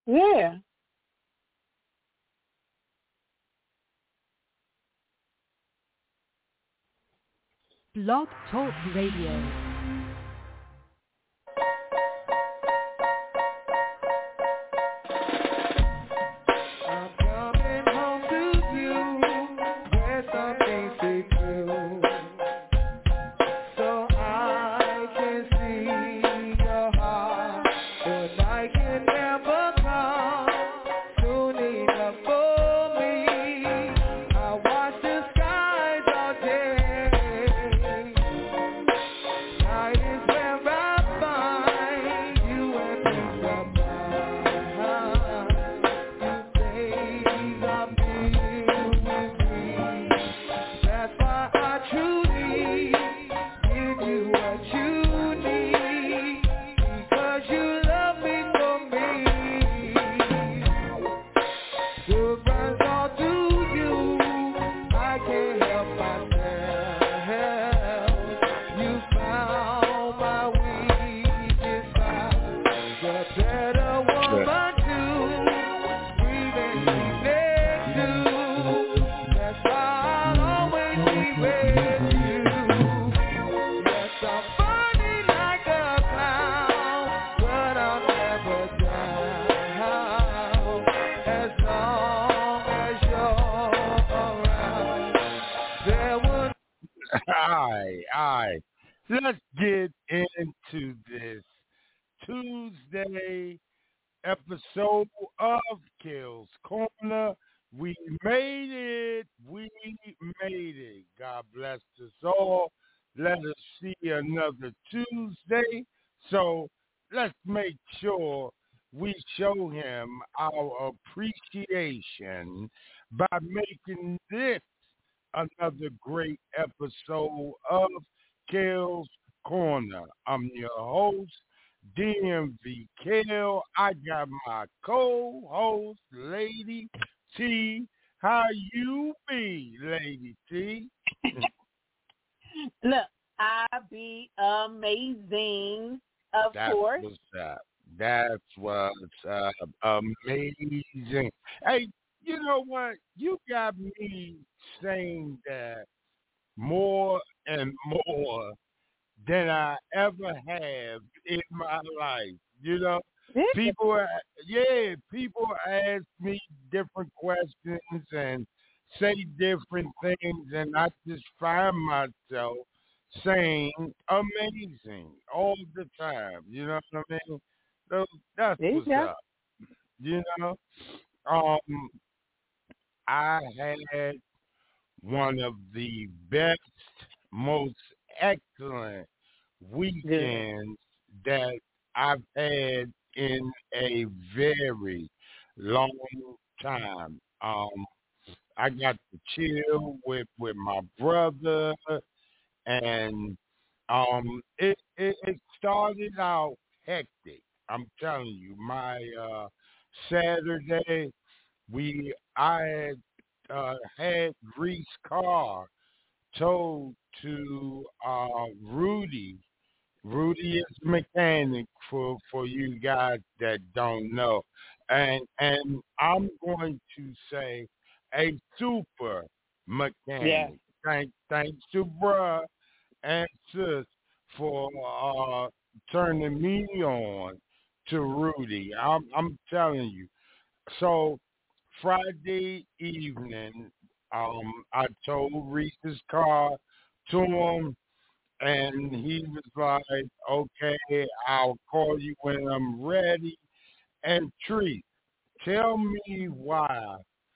Yeah. Blog Talk Radio. All right. Let's get into this Tuesday episode of Kale's Corner. We made it. We made it. God bless us all. Let us see another Tuesday. So let's make sure we show him our appreciation by making this another great episode of Kale's Corner. I'm your host, DMV Kale. I got my co-host, Lady T. How you be, Lady T? Look, I be amazing, of course. That's what's amazing. Hey, you know what? You got me saying that more and more than I ever have in my life. You know, people ask me different questions and say different things, and I just find myself saying amazing all the time. You know what I mean? So that's what's up. You know, I had one of the best, most excellent weekends that I've had in a very long time. I got to chill with my brother, and it started out hectic. I'm telling you, my Saturday, I had Reese car towed to Rudy. Rudy is a mechanic for you guys that don't know. And I'm going to say a super mechanic. Thanks to bruh and sis for turning me on to Rudy. I'm telling you. So Friday evening, I told Reese's car to him, and he was like, okay, I'll call you when I'm ready. And Tree, tell me why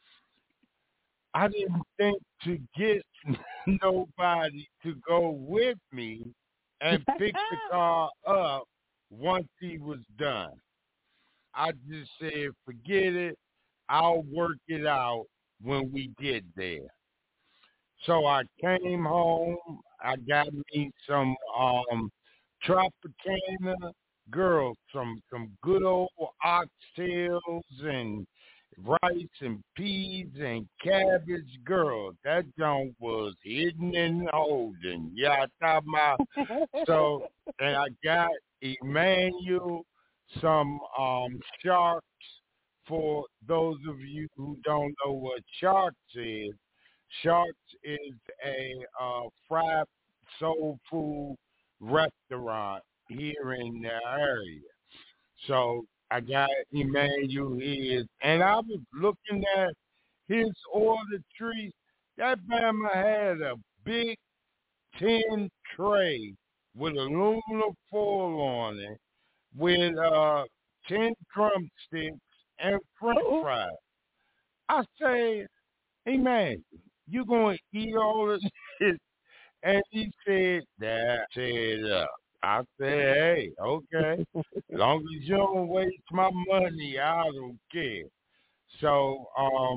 I didn't think to get nobody to go with me and pick the car up once he was done. I just said, forget it. I'll work it out when we get there. So I came home. I got me some Tropicana girls, some good old oxtails and rice and peas and cabbage. Girl, that junk was hidden and holding. Yeah, I thought my so, and I got Emmanuel some sharks for those of you who don't know what Sharks is a fried soul food restaurant here in the area. So I got Emmanuel here, and I was looking at his order tree. That Bama had a big tin tray with aluminum foil on it with 10 drumsticks and french fries. I say, hey man, you gonna eat all of this? And he said, that set up. I said, hey, okay. As long as you don't waste my money, I don't care. So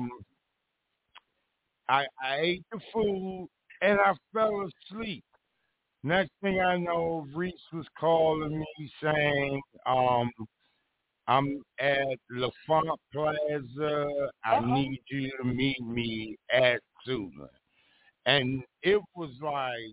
I ate the food and I fell asleep. Next thing I know, Reese was calling me saying, I'm at LaFont Plaza. I need you to meet me at Suitland. And it was like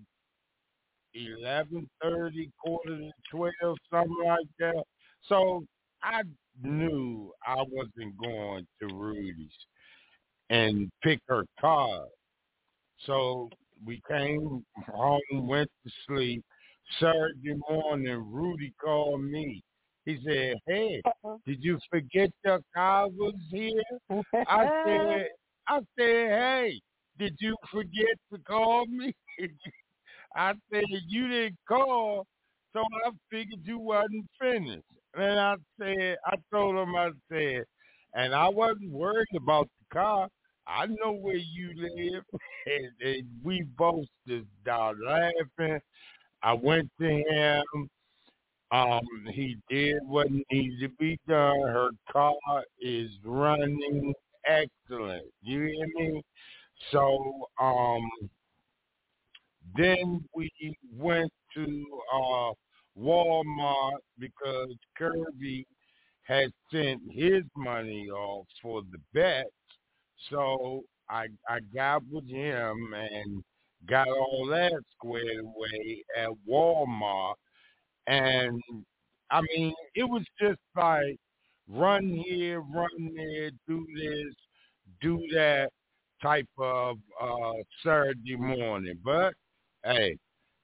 11:30, quarter to 12, something like that. So I knew I wasn't going to Rudy's and pick her car. So we came home, went to sleep. Saturday morning, Rudy called me. He said, hey, did you forget your car was here? I said, hey, did you forget to call me? I said, you didn't call, so I figured you wasn't finished. And I told him, and I wasn't worried about the car. I know where you live. And we both just started laughing. I went to him. He did what needed to be done. Her car is running excellent. You hear me? So, then we went to Walmart because Kirby had sent his money off for the bet. So I got with him and got all that squared away at Walmart. And I mean, it was just like run here, run there, do this, do that type of Saturday morning. But hey,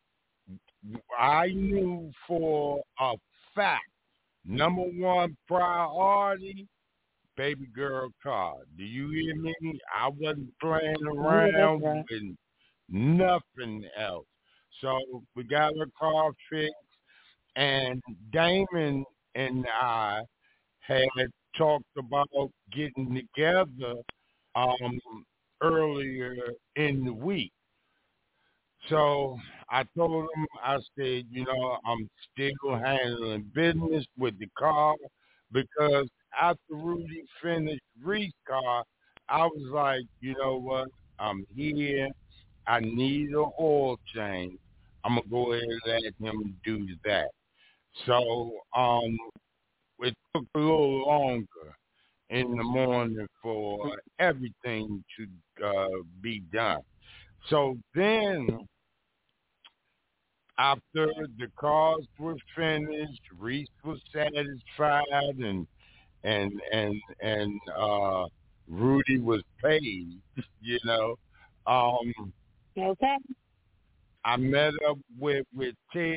I knew for a fact, number one priority, baby girl car. Do you hear me? I wasn't playing around with nothing else. So we got her car fixed, and Damon and I had talked about getting together um, earlier in the week. So I told him, I said, I'm still handling business with the car because after Rudy finished Reese's car, I was like, you know what? I'm here. I need an oil change. I'm going to go ahead and let him do that. So it took a little longer in the morning for everything to be done. So then after the cars were finished, Reese was satisfied, and Rudy was paid. You know, Okay. I met up with Ted,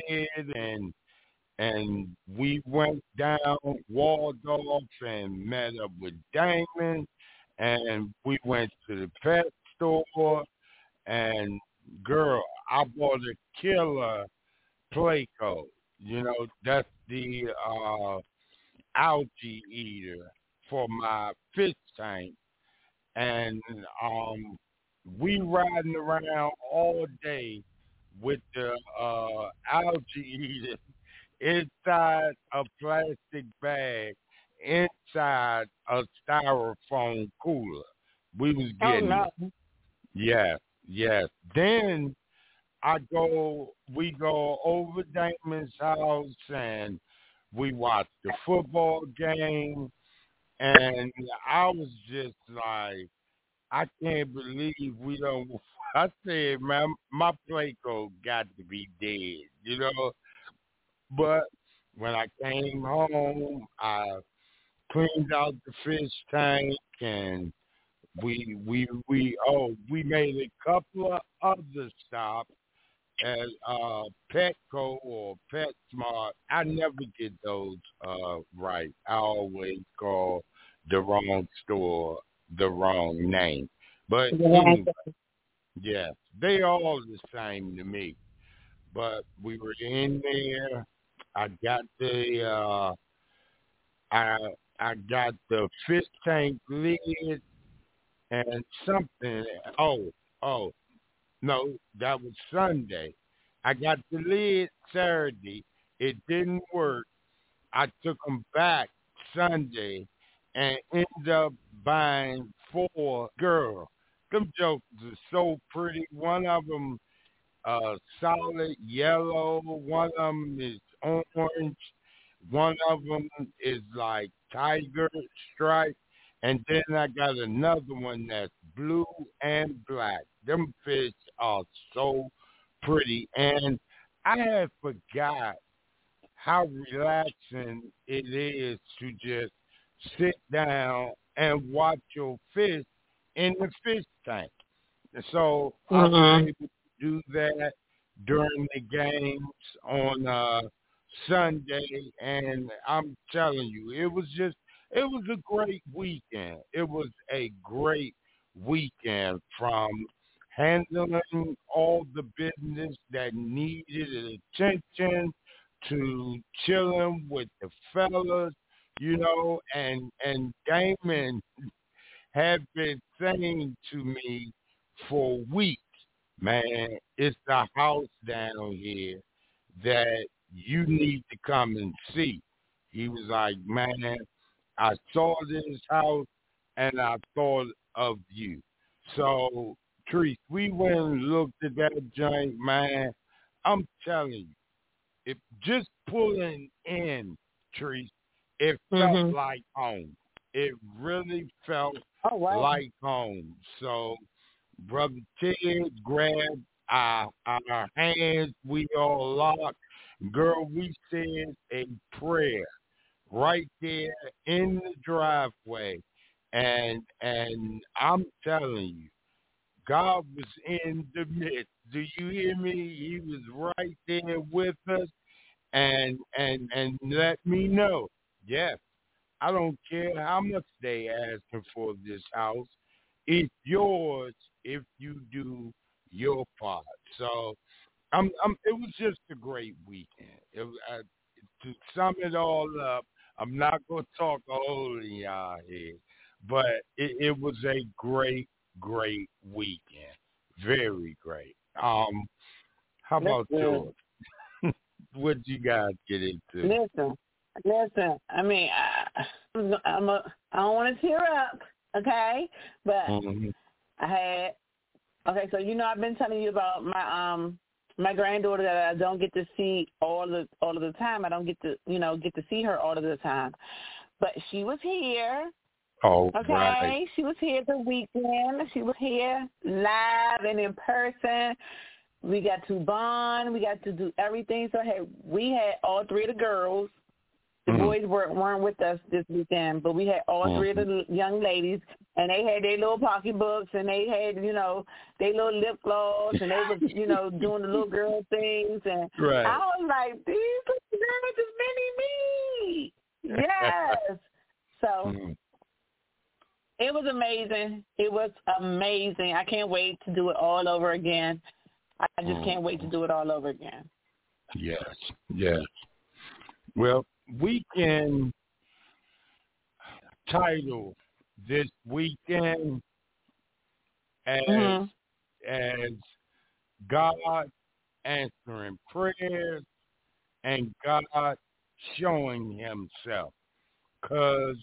and we went down Waldorf and met up with Damon, and we went to the pet store. And girl, I bought a killer Placo. That's the algae eater for my fish tank. And we riding around all day with the algae eater inside a plastic bag, inside a styrofoam cooler. We was getting it. Yes. Then we go over Damon's house and we watch the football game, and I was just like, I can't believe we don't. I said, man, my Placo got to be dead. But when I came home, I cleaned out the fish tank, and we made a couple of other stops at Petco or PetSmart. I never get those right. I always call the wrong store the wrong name. But anyway, yes, they all the same to me. But we were in there. I got the I I got the fish tank lid and something. Oh, oh, no, that was Sunday. I got the lid Saturday. It didn't work. I took them back Sunday and ended up buying 4 girls. Them jokers are so pretty. One of them solid yellow. One of them is orange. One of them is like tiger stripe. And then I got another one that's blue and black. Them fish are so pretty. And I had forgot how relaxing it is to just sit down and watch your fish in the fish tank. So I was able to do that during the games on Sunday, and I'm telling you, it was a great weekend. It was a great weekend from handling all the business that needed attention to chilling with the fellas, and Damon had been saying to me for weeks, man, it's the house down here that you need to come and see. He was like, man, I saw this house and I thought of you. So, Treese, we went and looked at that joint, man. I'm telling you, it just pulling in, Treese, it felt like home. It really felt like home. So, Brother Ted grabbed our hands. We all locked. Girl, we said a prayer right there in the driveway. And I'm telling you, God was in the midst. Do you hear me? He was right there with us and let me know. Yes, I don't care how much they asking for this house. It's yours if you do your part. So it was just a great weekend. To sum it all up, I'm not going to talk a whole in y'all here, but it was a great, great weekend. Very great. How about yours? What you guys get into? Listen. I mean, I don't want to tear up, okay? But I had. Okay, so I've been telling you about my granddaughter that I don't get to see all of the time. I don't get to get to see her all of the time. But she was here. Oh, okay. Right. She was here the weekend. She was here live and in person. We got to bond. We got to do everything. So we had all 3 of the girls. The boys weren't with us this weekend, but we had all 3 of the young ladies, and they had their little pocketbooks, and they had, their little lip gloss, and they was, doing the little girl things. And Right. I was like, these girls is mini me. Yes. So it was amazing. It was amazing. I can't wait to do it all over again. I just can't wait to do it all over again. Yes. Well, we can title this weekend as God answering prayers and God showing himself. Because,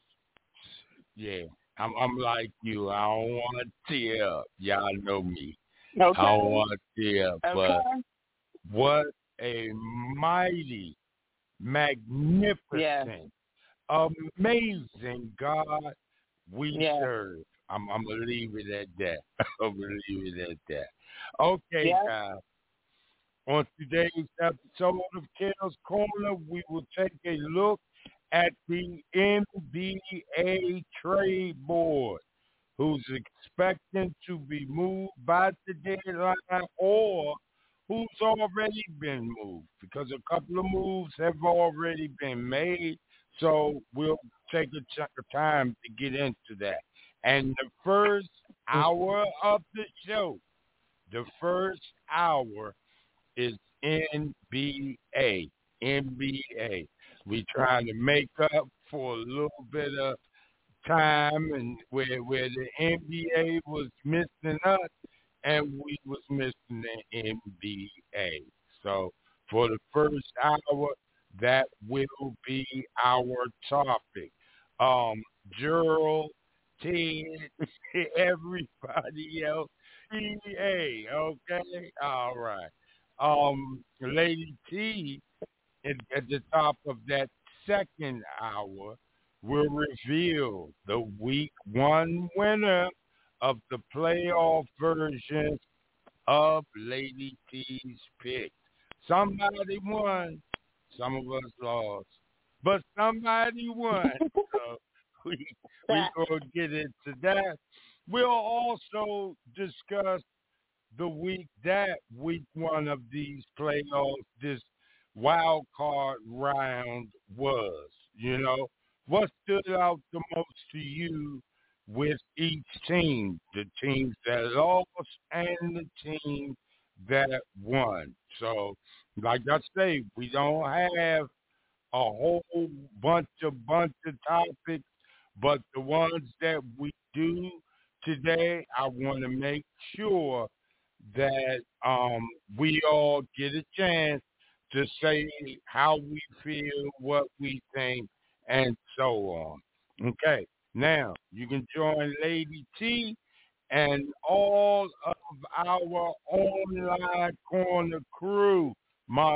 I'm like you. I don't want to tear up. Y'all know me. Okay. I don't want to tear up. Okay. But what a mighty, magnificent, amazing God we serve. I'm going to leave it at that. Okay, guys. On today's episode of Kale's Corner, we will take a look at the NBA trade board who's expecting to be moved by the deadline or who's already been moved, because a couple of moves have already been made. So we'll take a chunk of time to get into that. And the first hour of the show, is NBA. NBA. We trying to make up for a little bit of time and where the NBA was missing us and we was missing the NBA. So for the first hour, that will be our topic. Gerald, Ted, everybody else, NBA, okay? All right. Lady T, at the top of that second hour, will reveal the week one winner of the playoff version of Lady T's pick. Somebody won, some of us lost, but somebody won. So we gonna get into that. We'll also discuss the week one of these playoffs, this wild card round was. You know, what stood out the most to you with each team, the teams that lost and the team that won? So, like I say, we don't have a whole bunch of topics, but the ones that we do today, I want to make sure that we all get a chance to say how we feel, what we think, and so on. Okay, now you can join Lady T and all of our online corner crew. My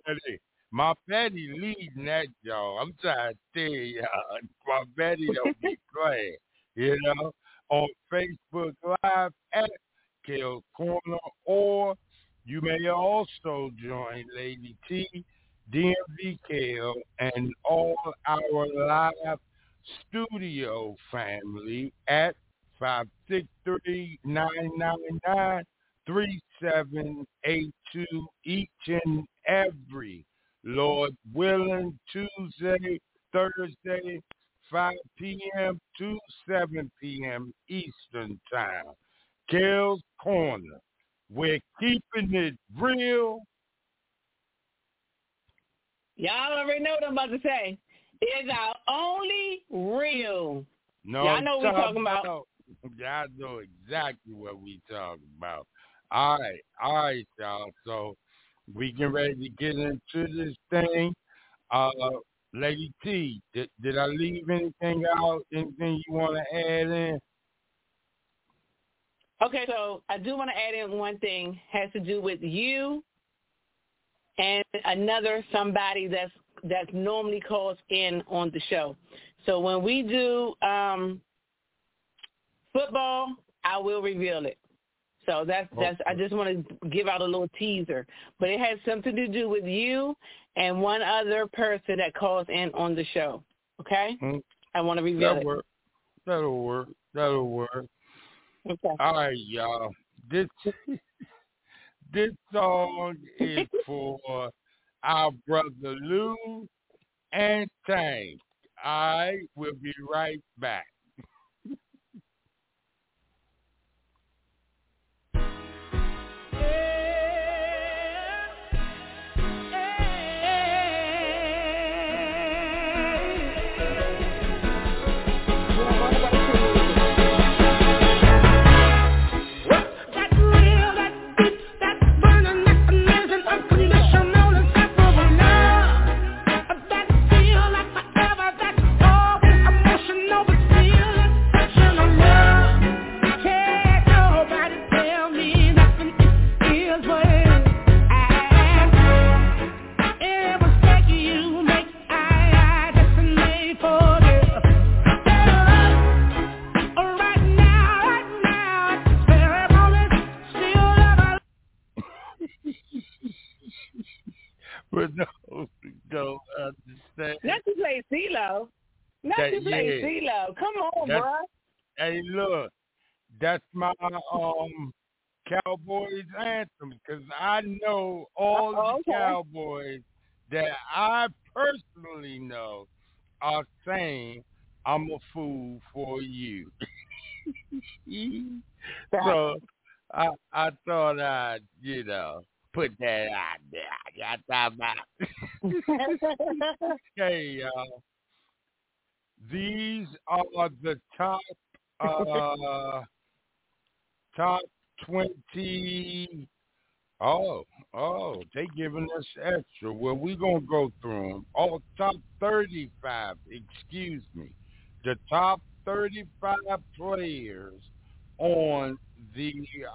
Betty leading that, y'all. I'm trying to tell y'all, my Betty don't be playing, you know, on Facebook Live at Kale's Corner, or you may also join Lady T, DMV Kale, and all our live studio family at 563-999-3782 each and every, Lord willing, Tuesday, Thursday, 5 p.m. to 7 p.m. Eastern Time. Kale's Corner. We're keeping it real. Y'all already know what I'm about to say. It's our only real. No, y'all know what we're talking about. Y'all know exactly what we talking about. All right, y'all. So we get ready to get into this thing. Lady T, did I leave anything out? Anything you want to add in? Okay, so I do want to add in one thing. Has to do with you and another somebody that's normally calls in on the show. So when we do football, I will reveal it. So that's I just want to give out a little teaser. But it has something to do with you and one other person that calls in on the show. Okay? Mm-hmm. I want to reveal it. That'll work. Okay. All right, y'all. This song is for our brother Lou and Tank. I will be right back. That feel like forever, that's always emotional, but still forgot you played CeeLo. Come on, bro. Hey, look, that's my Cowboys anthem because I know all the Cowboys that I personally know are saying, "I'm a fool for you." So I thought I'd, put that out there. Y'all talking about. Okay, y'all. These are the top 20. They giving us extra. Well, we gonna go through them. Oh, top 35. Excuse me. The top 35 players on the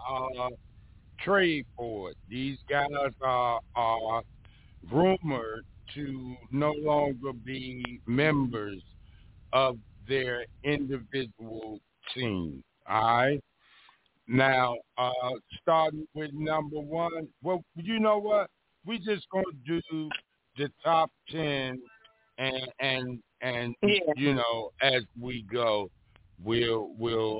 trade board. These guys are rumored to no longer be members of their individual team. All right. Now, starting with number one. Well, you know what? We just gonna do the top 10, and as we go, we'll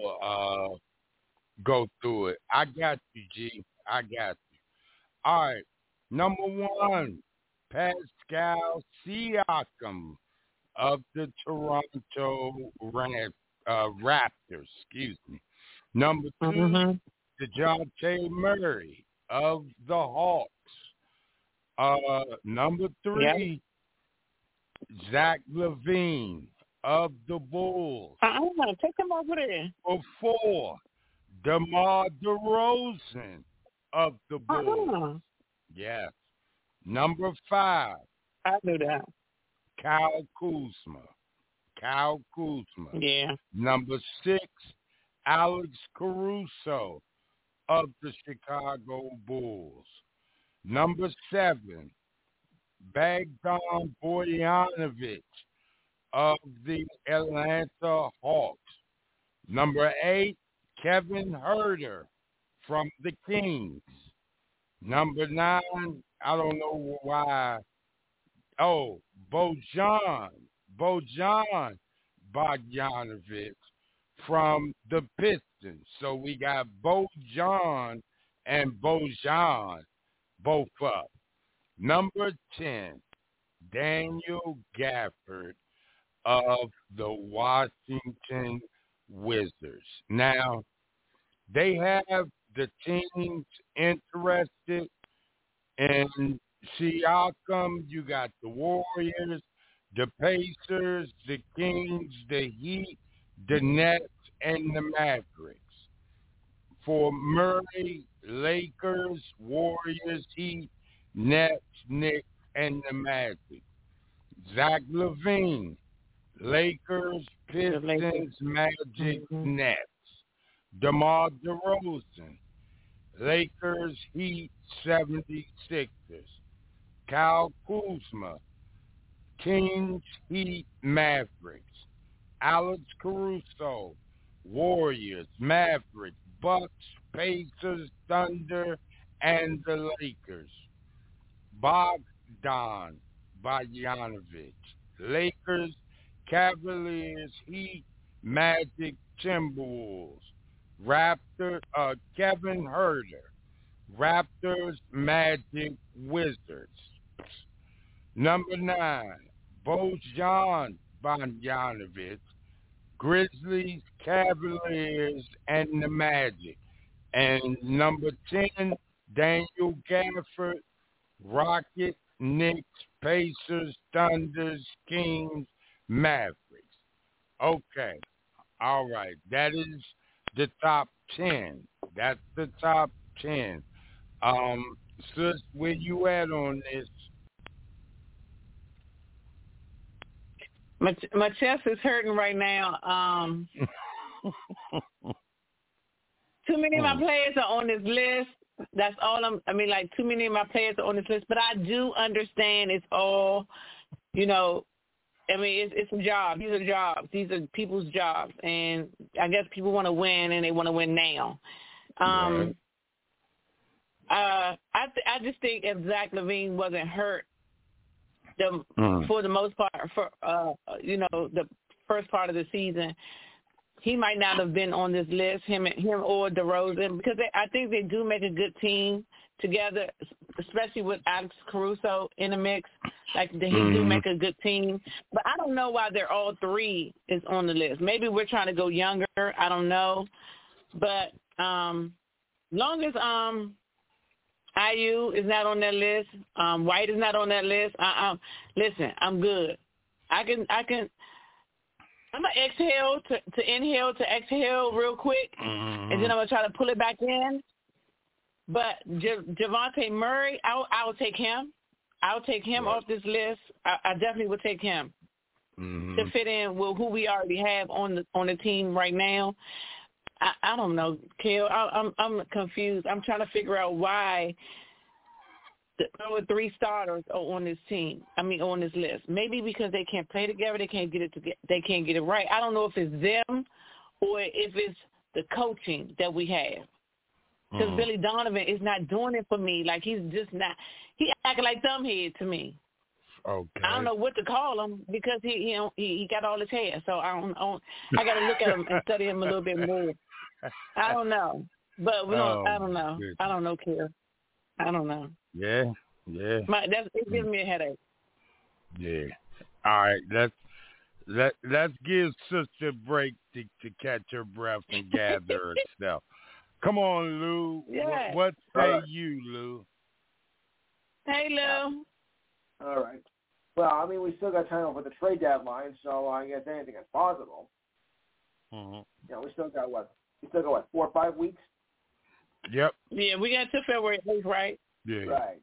go through it. I got you, G. I got you. All right. Number one, Pascal Siakam of the Toronto Raptors. Excuse me. Number two, DeJounte Murray of the Hawks. Number three, Zach LaVine of the Bulls. Take him over there. Number four, DeMar DeRozan of the Bulls. Yes. Number five, I knew that. Kyle Kuzma. Yeah. Number six, Alex Caruso of the Chicago Bulls. Number seven, Bogdan Bogdanovic of the Atlanta Hawks. Number 8, Kevin Huerter from the Kings. Number 9, I don't know why. Oh, Bojan Bogdanovic from the Pistons. So we got Bojan and Bojan both up. Number 10, Daniel Gafford of the Washington Wizards. Now, they have the teams interested in Siakam. You got the Warriors, the Pacers, the Kings, the Heat, the Nets, and the Mavericks. For Murray, Lakers, Warriors, Heat, Nets, Knicks, and the Magic. Zach LaVine, Lakers, Pistons, Magic, Nets. DeMar DeRozan, Lakers, Heat, 76ers. Kyle Kuzma, Kings, Heat, Mavericks. Alex Caruso, Warriors, Mavericks, Bucks, Pacers, Thunder, and the Lakers. Bogdan Bogdanovic, Lakers, Cavaliers, Heat, Magic, Timberwolves. Kevin Huerter, Raptors, Magic, Wizards. Number 9, Bojan Bogdanovic, Grizzlies, Cavaliers, and the Magic. And number 10, Daniel Gafford, Rockets, Knicks, Pacers, Thunders, Kings, Mavericks. Okay. All right. That is the top 10. That's the top 10. Sis, where you at on this? My chest is hurting right now. Too many of my players are on this list. That's all too many of my players are on this list. But I do understand it's all, it's a job. These are jobs. These are people's jobs. And I guess people want to win, and they want to win now. Right. I just think if Zach LaVine wasn't hurt, for the most part, first part of the season, he might not have been on this list, him or DeRozan, because I think they do make a good team together, especially with Alex Caruso in the mix. Like, they do make a good team. But I don't know why they're all three is on the list. Maybe we're trying to go younger. I don't know. But long as IU is not on that list, White is not on that list, listen, I'm good. I'm going to exhale to inhale to exhale real quick, and then I'm going to try to pull it back in. But Javonte Murray, I'll take him. I'll take him off this list. I definitely would take him to fit in with who we already have on the team right now. I don't know, Kel. I'm confused. I'm trying to figure out why the three starters are on this team. On this list. Maybe because they can't play together. They can't get it right. I don't know if it's them or if it's the coaching that we have. Because Billy Donovan is not doing it for me. Like, he's just not. He acting like Thumbhead to me. Okay. I don't know what to call him because he got all his hair. So I got to look at him and study him a little bit more. I don't know, but I don't know. Goodness. I don't know, Kier. I don't know. Yeah. It gives me a headache. Yeah. All right. Let's give Sister a break to catch her breath and gather herself. Come on, Lou. Yeah. What say you, Lou? Hey, Lou. All right. Well, we still got time for the trade deadline, so I guess anything is possible. We still got what? 4 or 5 weeks? Yep. Yeah, we got to February 8th, right? Yeah. Right.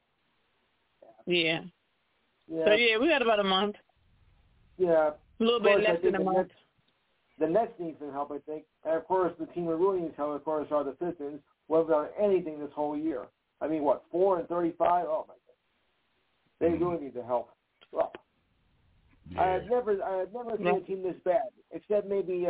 Yeah. So, we got about a month. Yeah. A little bit less than a month. The Nets need some help, I think. And, of course, the team that really needs help, of course, are the Pistons, who haven't done anything this whole year. 4-35? Oh, my God. They really need the help. Well, I had never seen a team this bad, except maybe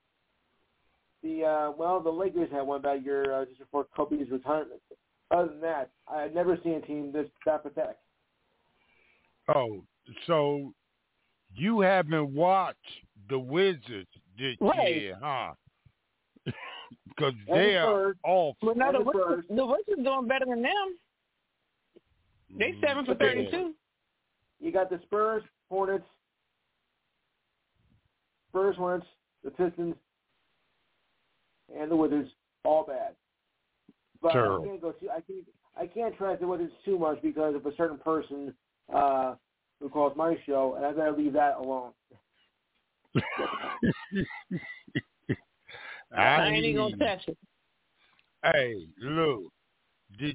the Lakers had one bad year just before Kobe's retirement. Other than that, I had never seen a team that pathetic. Oh, so you haven't watched the Wizards this year, huh? Because they are awful. Well, no, the Wizards doing better than them. They 7 for 32. You got the Spurs, Hornets, the Pistons, and the Wizards, all bad. But I can't trash the Wizards too much because of a certain person who calls my show, and I gotta leave that alone. I ain't even gonna touch it. Hey, Lou, did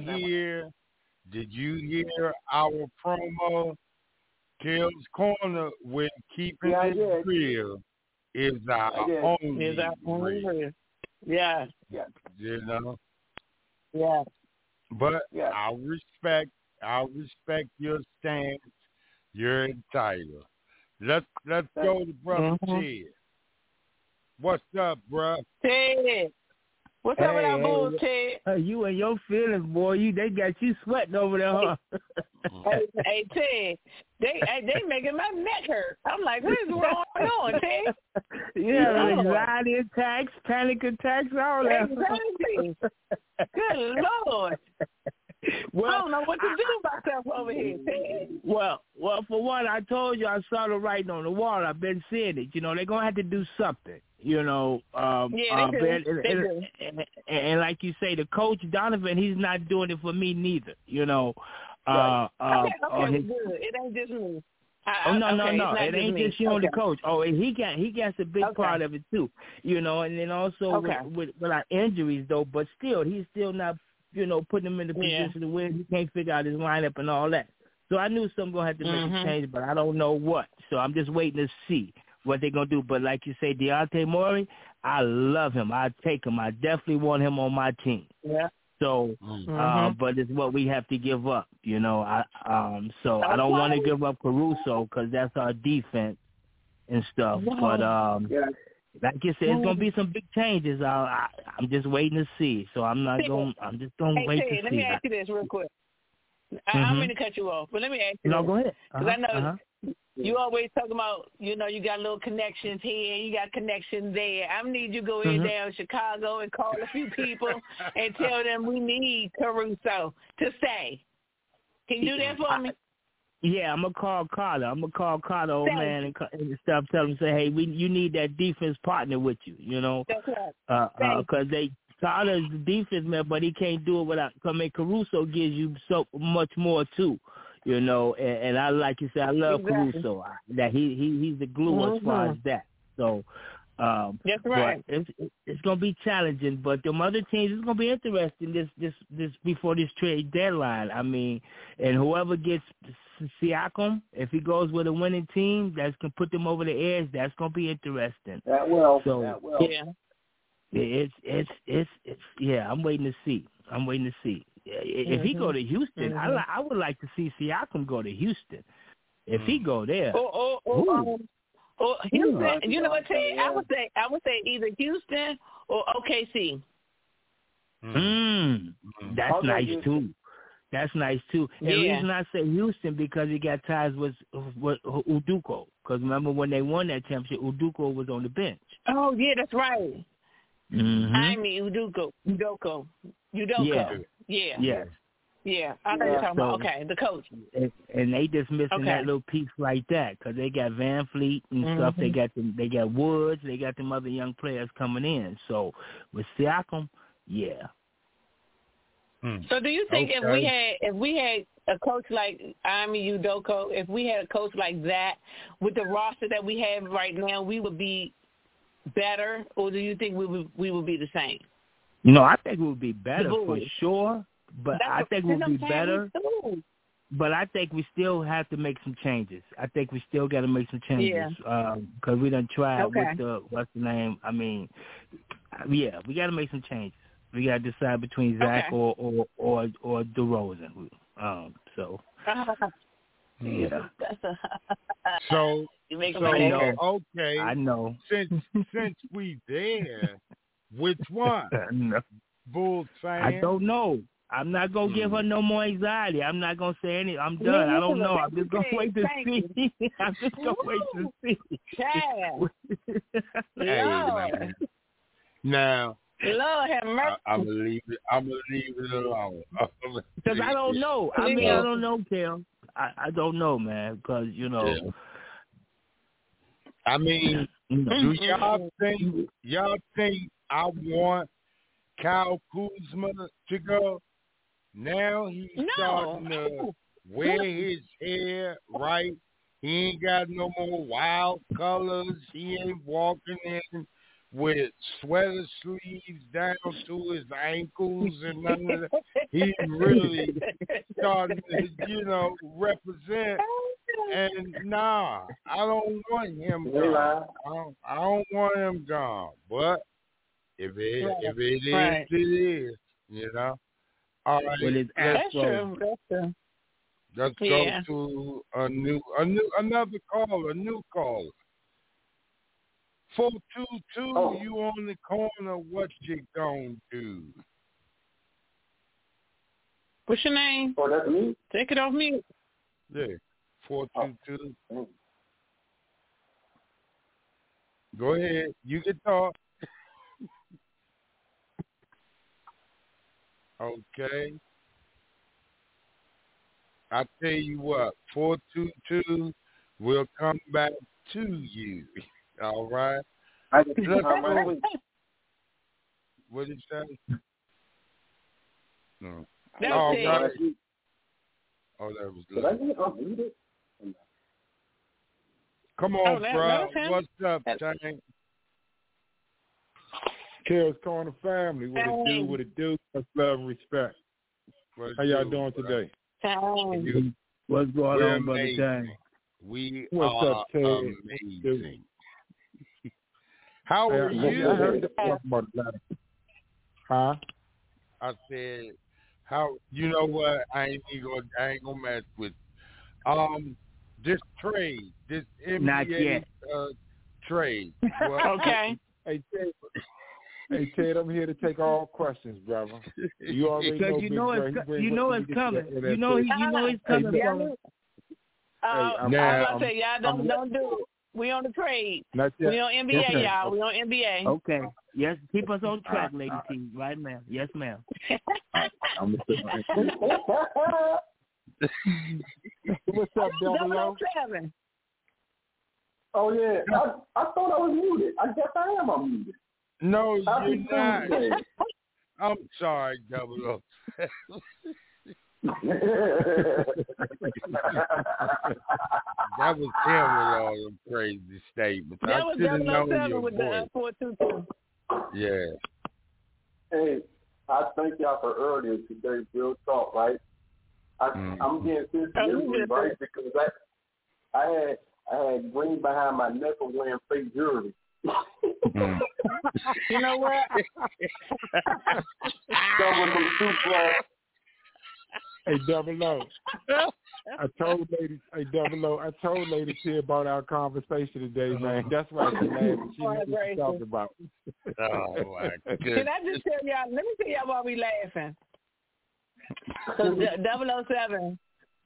you hear our promo? Kel's Corner with Keeping It Real is our only real. Yeah. You know? Yeah. But I'll respect your stance. You're entitled. Let's go to Brother Ted. What's up, bruh? Ted. What's up with our bulls, Ted? You and your feelings, boy. They got you sweating over there, huh? Hey, Ted. They making my neck hurt. I'm like, what is going on, Ted? Yeah, anxiety attacks, panic attacks, all that. Exactly. Good Lord. Well, I don't know what to do about that over here, Ted. Well, for one, I told you I saw the writing on the wall. I've been seeing it. They're going to have to do something. They do. And like you say, the coach, Donovan, he's not doing it for me neither, Right. Okay, good. It ain't just me. No. It ain't just you and the coach. Oh, he gets a big part of it too, and then also with our injuries though. But still, he's still not, putting him in the position to win. He can't figure out his lineup and all that. So I knew something gonna have to make a change, but I don't know what. So I'm just waiting to see what they're gonna do. But like you say, Dejounte Murray, I love him. I take him. I definitely want him on my team. Yeah. So, but it's what we have to give up, So I don't want to give up Caruso because that's our defense and stuff. But like you said, it's gonna be some big changes. I'm just waiting to see. So I'm just gonna wait to see. Let me ask you this real quick. I'm going to cut you off, but let me ask you. No, go ahead. Because I know You always talking about, you got little connections here, you got connections there. I need you to go in down Chicago and call a few people and tell them we need Caruso to stay. Can you do that for me? Yeah, I'm gonna call Carter. Old man, and stuff. Tell him, say, hey, you need that defense partner with you. That's right. Because Carter's the defense man, but he can't do it without. I mean, Caruso gives you so much more too. And I like you said, I love Caruso. That he's the glue as far as that. So. That's right. But it's gonna be challenging, but the other teams, it's gonna be interesting this before this trade deadline. I mean, and whoever gets Siakam, if he goes with a winning team, that's gonna put them over the edge. That's gonna be interesting. That will. Yeah. It's yeah. I'm waiting to see. If he go to Houston, I would like to see Siakam go to Houston. If he go there. Houston, you know what, Ted? I would say either Houston or OKC. That's nice too. And the reason I say Houston because he got ties with Udoka. Because remember when they won that championship, Udoka was on the bench. Oh yeah, that's right. I mean Udoka. Yeah. Yes. Yeah, I know you're talking about. Okay, the coach. And they just missing that little piece like that because they got Van Fleet and stuff. They got Woods. They got them other young players coming in. So with Siakam, yeah. So do you think if we had a coach like Udoka, if we had a coach like that with the roster that we have right now, we would be better, or do you think we would be the same? I think we would be better for sure. But I think we'll be better. But I think we still have to make some changes. I think we still got to make some changes because we done tried with what's the name? I mean, we got to make some changes. We got to decide between Zach or DeRozan. So. Yeah. So okay. I know. Since we there, which one? No. Bulls fan? I don't know. I'm not gonna give her no more anxiety. I'm not gonna say any. I'm done. I don't know. I'm just gonna wait to see. I'm just gonna wait to see. Hey, now. Lord have mercy. I'm gonna leave it alone. Because I don't know. I mean, I don't know, Kel. I don't know, man. Because Yeah. I mean, do y'all think I want Kyle Kuzma to go? Now he's starting to wear his hair right. He ain't got no more wild colors. He ain't walking in with sweater sleeves down to his ankles and none of that. He's really starting to, represent. And I don't want him gone. I don't want him gone. But if it is, it is. All right. That's true. Let's go to another caller, a new caller. 422, you on the corner, what you gonna do? What's your name? Oh, that's me? Take it off mute. Yeah, 422. Go ahead, you can talk. Okay. I tell you what, 422 will come back to you. All right. I just what did you say? No. That All was right. it. Oh, that was good. Did I unmute it? Come on, bro. What's up, Tank? Kel's Corner family. What it do? Much love and respect. How y'all doing today? What's going on, Brother Tank? What's up, amazing. How are you? I heard the talk about that. Huh? I said, you know what? I ain't gonna mess with this trade, this NBA Not yet. trade. Well, okay. Hey Ted, I'm here to take all questions, brother. You already know, it's coming. You know it's coming. I'm about to say, y'all don't do it. We on the trade. We on NBA, y'all. We on NBA. Okay. Yes, keep us on track, Lady T. Right, ma'am. Yes, ma'am. What's up, Double O? 007. Oh, yeah. I thought I was muted. I guess I am unmuted. No, you're not. I'm sorry, 007. That was him with all them crazy statements. That was 007 with voice. The 422. Yeah. Hey, I thank y'all for earlier today, real talk, right? I'm being sensitive, right? Because I had green behind my neck for wearing fake jewelry. You know what? Some super. Hey, Double O. I told Lady T about our conversation today, man. That's why she laughed. She knew what she talking about. Oh, my goodness. Can I just tell y'all? Let me tell y'all why we laughing. So 007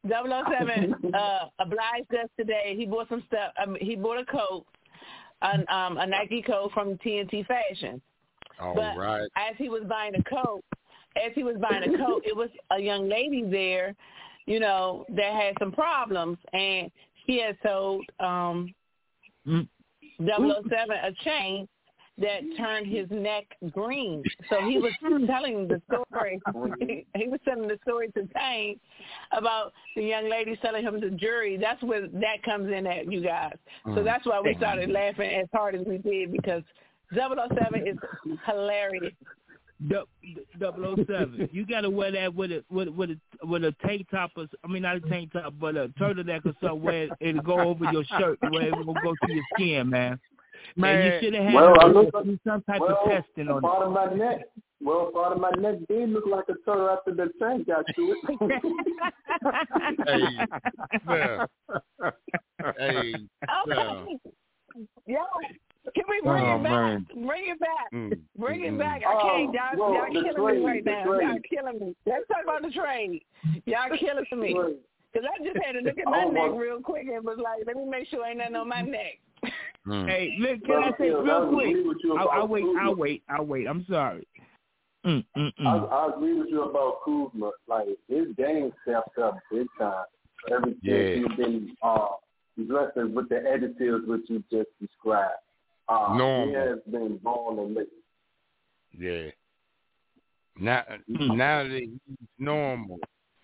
obliged us today. He bought some stuff. He bought a coat, a Nike coat from TNT Fashion. But right. As he was buying a coat, it was a young lady there, that had some problems, and she had sold 007 a chain that turned his neck green. So he was telling the story. He was telling the story to Tane about the young lady selling him the jewelry. That's where that comes in at, you guys. So that's why we started laughing as hard as we did, because 007 is hilarious. 007. You gotta wear that with a tank top, not a tank top, but a turtleneck or something where it'll go over your shirt, where it will go to your skin, man. And you should have had some type of testing on part of my neck. Well, part of my neck did look like a turtle after the tank got to it. Hey, Yo, can we bring it back? Man. Bring it back. Bring it back. I can't. Y'all killing me right now. Y'all killing me. Let's talk about the trade. Y'all killing me. Because I just had to look at my neck real quick and was like, let me make sure ain't nothing on my neck. Hey, look, can I say real quick? I'll wait. I'm sorry. I agree with you about Kuzma. Like, his game stepped up big time. Everything he's been dressing with the additives which you just described. He has been balling lately. Yeah. Now that he's normal.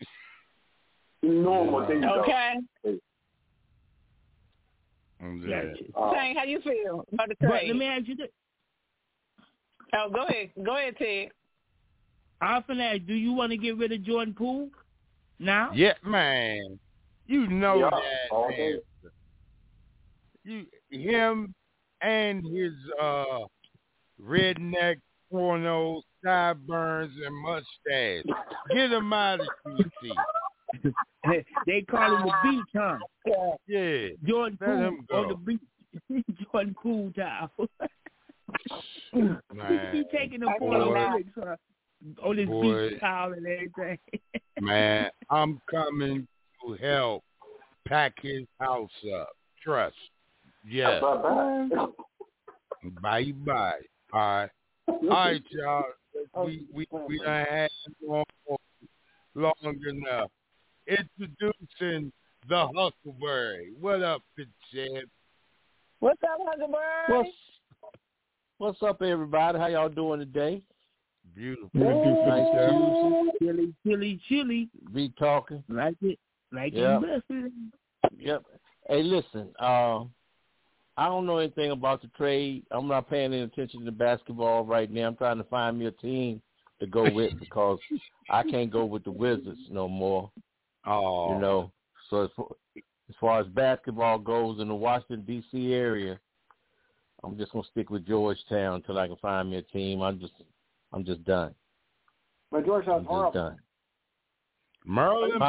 Okay. Yeah. Tang, how you feel about the trade? But let me ask you this. Oh, go ahead, Ted. I'm finna ask, do you want to get rid of Jordan Poole now? Yeah, man. You know that. Him and his redneck porno sideburns and mustache. Get him out of QC. They call him the beach, huh? Yeah. Jordan Poole on the beach. Jordan Poole towel. He taking the porno pics, huh? On his beach towel and everything. Man, I'm coming to help pack his house up. Trust. Yeah. Bye. All right, y'all. We done had long enough. Introducing the Huckleberry. What up, Pitchhead? What's up, Huckleberry? What's up, everybody? How y'all doing today? Beautiful. Nice chilly. Be talking. Like it. Yep. Hey, listen. I don't know anything about the trade. I'm not paying any attention to basketball right now. I'm trying to find me a team to go with because I can't go with the Wizards no more. Oh. So as far as basketball goes in the Washington, D.C. area, I'm just going to stick with Georgetown until I can find me a team. I'm just done. But Georgetown's horrible. Done. Maryland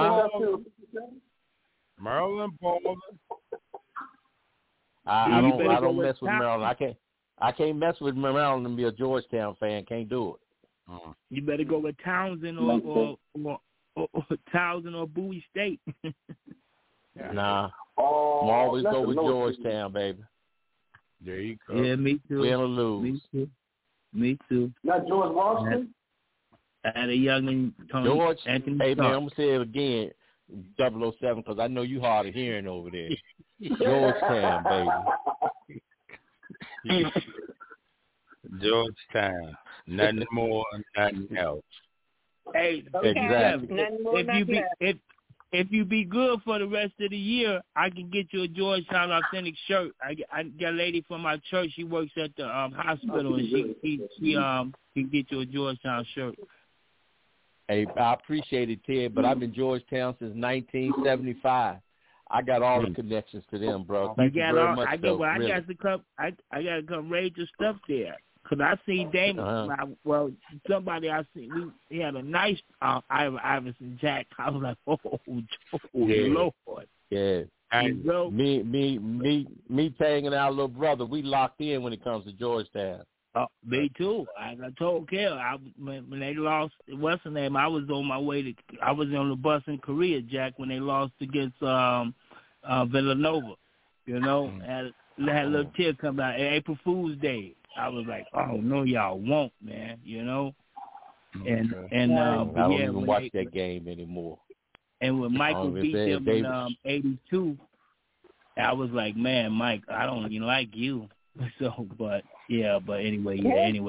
Ball. I don't mess with Maryland. I can't mess with Maryland and be a Georgetown fan. Can't do it. You better go with Townsend or Townsend or Bowie State. Nah. Always go with Georgetown, baby. There you go. Yeah, me too. Win or lose. Me too. Not George Washington? I had a young Tony George. Anthony Hey, Stark. man, I'm going to say it again, 007, because I know you hard of hearing over there. Georgetown, baby. Georgetown. Nothing more, nothing else. Hey, exactly. If you be good for the rest of the year, I can get you a Georgetown authentic shirt. I got a lady from my church. She works at the hospital, and she can get you a Georgetown shirt. Hey, I appreciate it, Ted, but I've been Georgetown since 1975. I got all the connections to them, bro. Thank you very much. I got to come raid your stuff there. Because I seen Damon, somebody I seen, he had a nice Iverson jack. I was like, oh Lord. Yeah. And me tagging our little brother, we locked in when it comes to Georgetown. Me too. I told Kel, when they lost, what's the name? I was on my way I was on the bus in Korea, Jack, when they lost against Villanova. You know, had a little tear come out. April Fool's Day. I was like, oh no, y'all won't, man. You know, and I don't even watch that game anymore. And when Michael beat them in '82, I was like, man, Mike, I don't even like you. So, but anyway.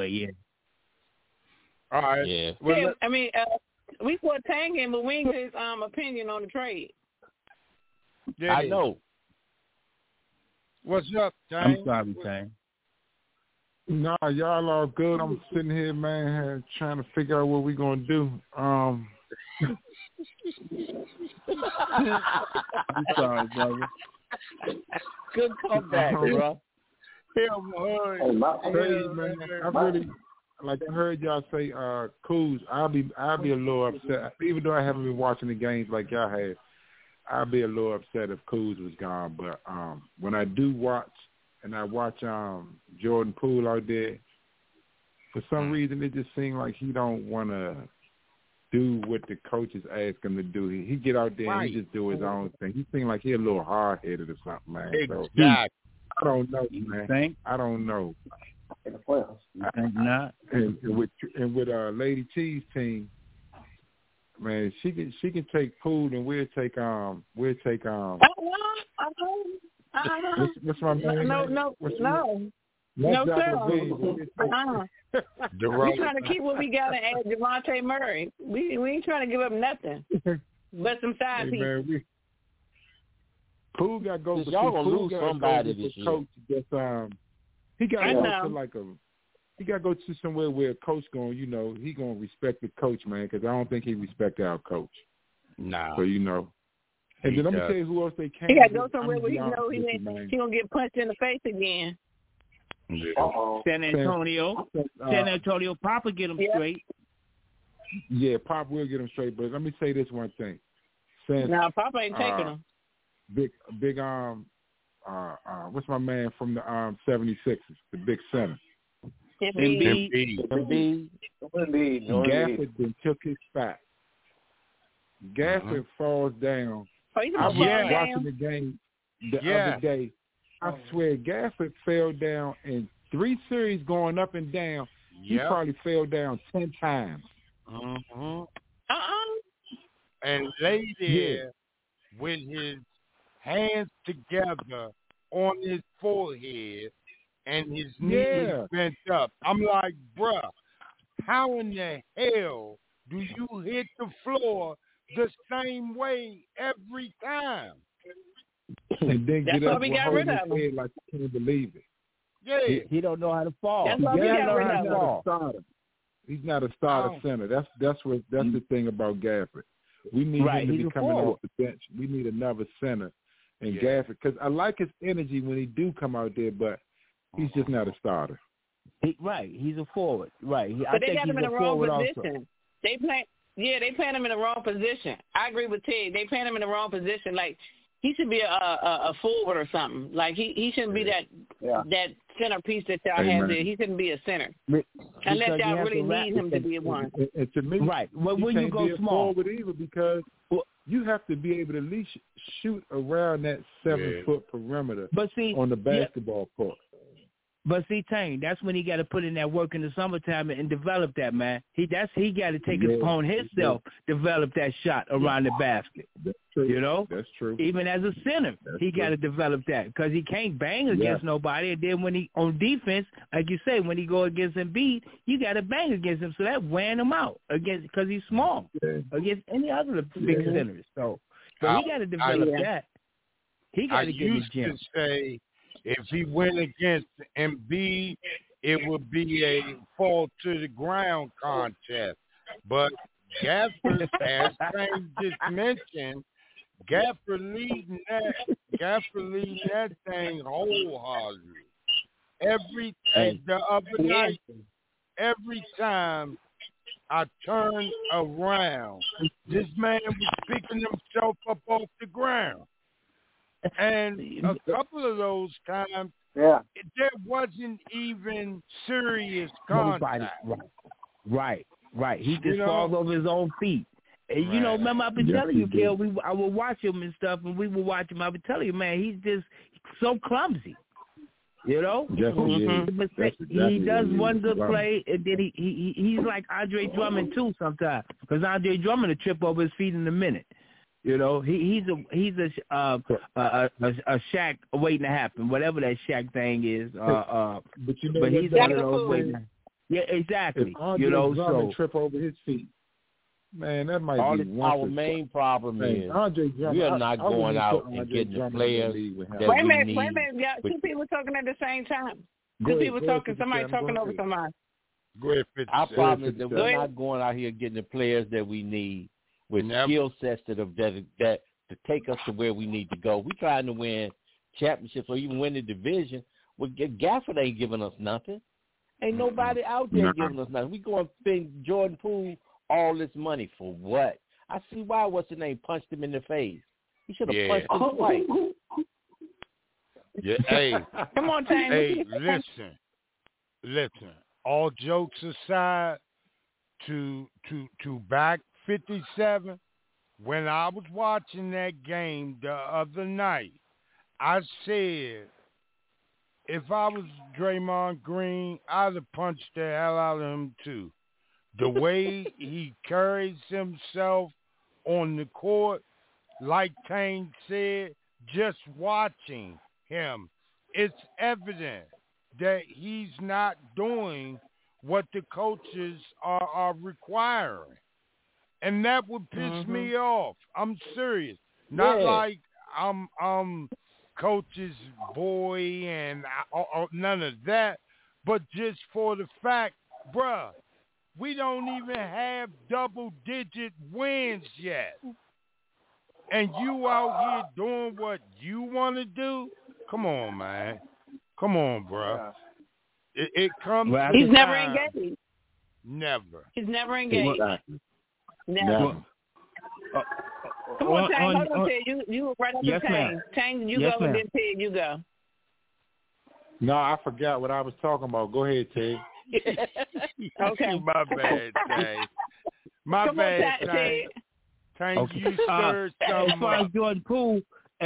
All right. Yeah. Well, we put Tang in, but we ain't his opinion on the trade. Yeah. I know. What's up, Tang? I'm sorry, Tang. Nah, y'all all good. I'm sitting here, man, trying to figure out what we're going to do. I'm sorry, brother. Good comeback, bro. Crazy, man. I heard y'all say, Kuz. I'll be a little upset, even though I haven't been watching the games like y'all have. I'll be a little upset if Kuz was gone. But when I do watch, and I watch Jordan Poole out there, for some reason it just seems like he don't want to do what the coaches ask him to do. He get out there and he just do his own thing. He seems like he a little hard-headed or something, man. Exactly. So, I don't know, man. Think? I don't know. I think not. And with Lady T's team, man, she can take Poole, and we'll take What's my name? No, sir. We're trying to keep what we got and add Devontae Murray. We ain't trying to give up nothing but some side pieces. Poole got to go. Y'all gonna lose somebody this year. Coach that's, he got to go to he got to go to somewhere where a coach going. You know, he gonna respect the coach, man. Because I don't think he respect our coach. Nah. So you know. And then let me tell you who else they can. He got to go somewhere where he know he gonna get punched in the face again. Yeah. San Antonio. San Antonio, Papa get him straight. Yeah, Papa will get him straight. But let me say this one thing. No, Papa ain't taking him. Big what's my man from the 76ers, the big center? Embiid. Gafford then took his spot. Gafford falls down. I was watching the game the other day. I swear, Gafford fell down in 3 series going up and down. He probably fell down 10 times. And lay there with his hands together on his forehead and his knees bent up. I'm like, bruh, how in the hell do you hit the floor the same way every time? And then that's get up why we got rid of him. Like you can't believe it. Yeah. He don't know how to fall. That's why we got rid of him. He's not a starter center. That's the thing about Gafford. We need him to be coming off the bench. We need another center. And Gafford, because I like his energy when he do come out there, but he's just not a starter. He's a forward. Right. But they got him in the wrong position. Also. They playing him in the wrong position. I agree with Ted. They playing him in the wrong position. Like, he should be a forward or something. Like, he shouldn't be that centerpiece that y'all have there. He shouldn't be a center. Unless y'all really need him to be one. And to me, right. Well, when you go small. Forward either because you have to be able to at least shoot around that 7-foot perimeter on the basketball court. But see, Tang, that's when he got to put in that work in the summertime and develop that, man. He got to take it upon himself, develop that shot around the basket. That's true. You know? That's true. Even as a center, he got to develop that because he can't bang against nobody. And then when he on defense, like you say, when he go against Embiid, you got to bang against him. So that wearing him out because he's small against any other big centers. So he got to develop that. He got to get in the gym. I used to say, if he went against Embiid, it would be a fall to the ground contest. But Gafford, as Frank just mentioned, Gafford leading that thing wholeheartedly. The other night, every time I turned around, this man was picking himself up off the ground. And a couple of those times, there wasn't even serious contact. Right. He just falls over his own feet. And, remember I've been telling you, Kel, I would watch him and stuff, and we would watch him. I would tell you, man, he's just so clumsy. You know? He does one good play, and then he's like Andre Drummond, too, sometimes. Because Andre Drummond will trip over his feet in a minute. You know, he's a Shaq waiting to happen, whatever that Shaq thing is. But he's one of those waiting. Yeah, exactly. If Andre Drummond trip over his feet, man, that might be our main problem is we are not going out and getting the players that wait a minute, need. Wait a minute, y'all, two people talking at the same time. Two people talking, somebody talking over somebody. Our problem is that we're not going out here getting the players that we need with skill sets that to take us to where we need to go. We're trying to win championships or even win the division. Well, Gafford ain't giving us nothing. Ain't nobody out there giving us nothing. We going to spend Jordan Poole all this money for what? I see why what's his name punched him in the face. He should have punched him twice. Yeah, hey. Come on, Tang. Hey, listen. All jokes aside, to back 57, when I was watching that game the other night, I said, if I was Draymond Green, I'd have punched the hell out of him too. The way he carries himself on the court, like Tang said, just watching him, it's evident that he's not doing what the coaches are requiring. And that would piss me off. I'm serious. Not like I'm coach's boy and none of that, but just for the fact, bruh, we don't even have double-digit wins yet. And you out here doing what you want to do? Come on, man. Come on, bruh. It comes. He's never engaged. Never. He's never engaged. Never. Come on, Tang. Hold on, Ted. You right up to Tang. Tang, you go, and then Ted, you go. No, I forgot what I was talking about. Go ahead, Ted. Okay. My bad, Tang. My bad, Tang. Tang, you stirred something. As far as Jordan Poole,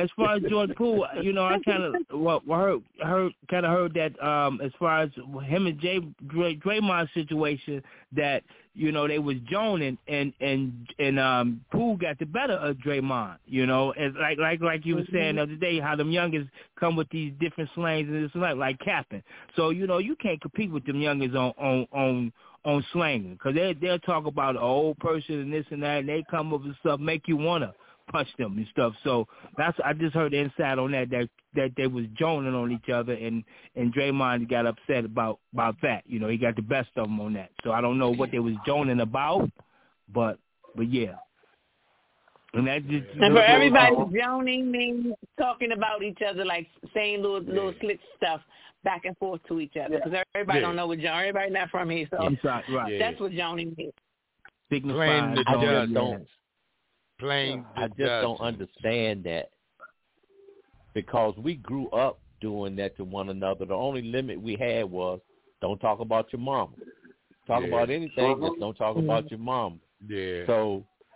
I kind of heard that as far as him and Draymond's situation, that they was joning and Poole got the better of Draymond. As like you were saying the other day, how them youngers come with these different slangs and this and that, like capping. So you can't compete with them youngers on slanging, because they'll talk about an old person and this and that, and they come up with stuff make you wanna punch them and stuff. So I just heard the inside on that they was joning on each other, and Draymond got upset about that. He got the best of them on that. So I don't know what they was joning about, but yeah. And that just and for everybody, joning means talking about each other, like saying little slick stuff back and forth to each other. Because everybody don't know what joning. Everybody not from here, so that's what joning means. Playing the dust. I just don't understand that, because we grew up doing that to one another. The only limit we had was don't talk about your mom. Talk about anything, just don't talk about your mom. Yeah. So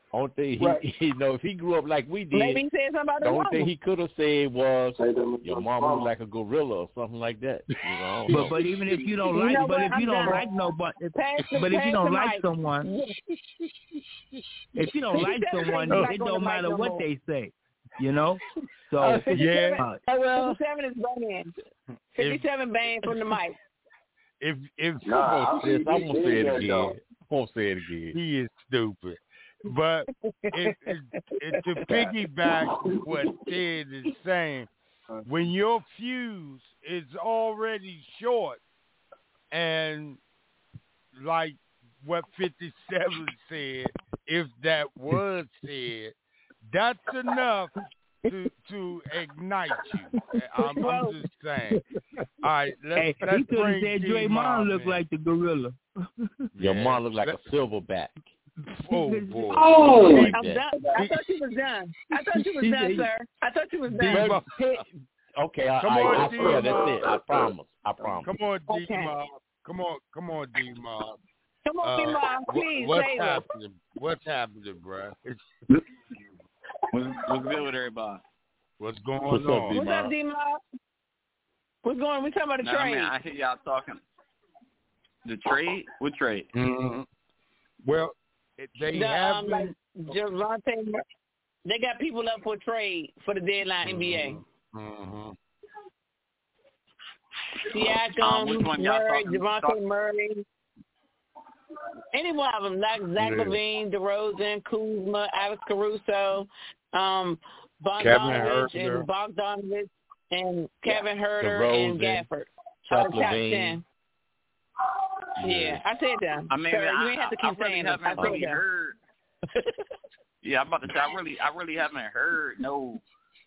Only thing if he grew up like we did, maybe he said something about the only thing he could have said was, "Your mama was like a gorilla" or something like that. But even if you don't like, but if you don't like nobody, but if you don't like someone, if you don't like someone, it don't matter what they say. So 57 is banned. 57 banned from the mic. If I'm gonna say it again. He is stupid. But to piggyback what Ted is saying, when your fuse is already short, and like what 57 said, if that was said, that's enough to ignite you. I'm just saying. All right, let's he could have bring said Draymond looked like the gorilla. Your mom looked like a silverback. Oh boy! I'm done. I thought you was done. Sir. I thought you was done. Okay, I swear that's it. I promise. Come on, D-Mob. Come on, D-Mob. Come on, D-Mob, please. What's happening, bro? What's good with everybody? What's going on? What's up, D-Mob? What's going on? We talking about the trade. I hear y'all talking. The trade? What trade? Mm-hmm. Well, they have like Javante. They got people up for trade for the deadline NBA. Mm-hmm. Siakam, Murray, Javante Murray. Any one of them, like Zach LaVine, DeRozan, Kuzma, Alex Caruso, Bogdanovich and Kevin Huerter and Gafford. Chuck LaVine. Yeah, I said that. I mean, sir, you ain't have to keep saying it. I really heard. Yeah, I'm about to say I really haven't heard no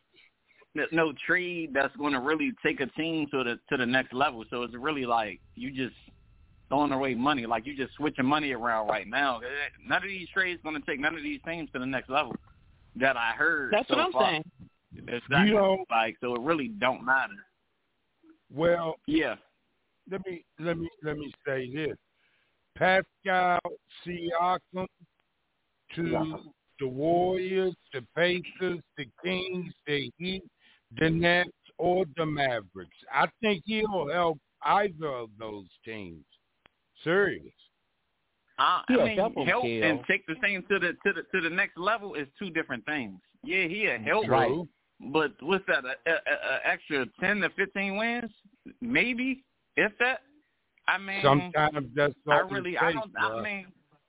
trade that's going to really take a team to the next level. So it's really like you just throwing away money, like you just switching money around right now. None of these trades going to take none of these teams to the next level that I heard. That's so what I'm far. saying. It's not so it really don't matter. Well, yeah. Let me say this: Pascal Siakam to the Warriors, the Pacers, the Kings, the Heat, the Nets, or the Mavericks. I think he'll help either of those teams. Serious. I mean, help and take the team to the next level is two different things. Yeah, he'll help, right? But what's that? A extra 10 to 15 wins, maybe. If that, I mean, sometimes that's all it takes, I mean,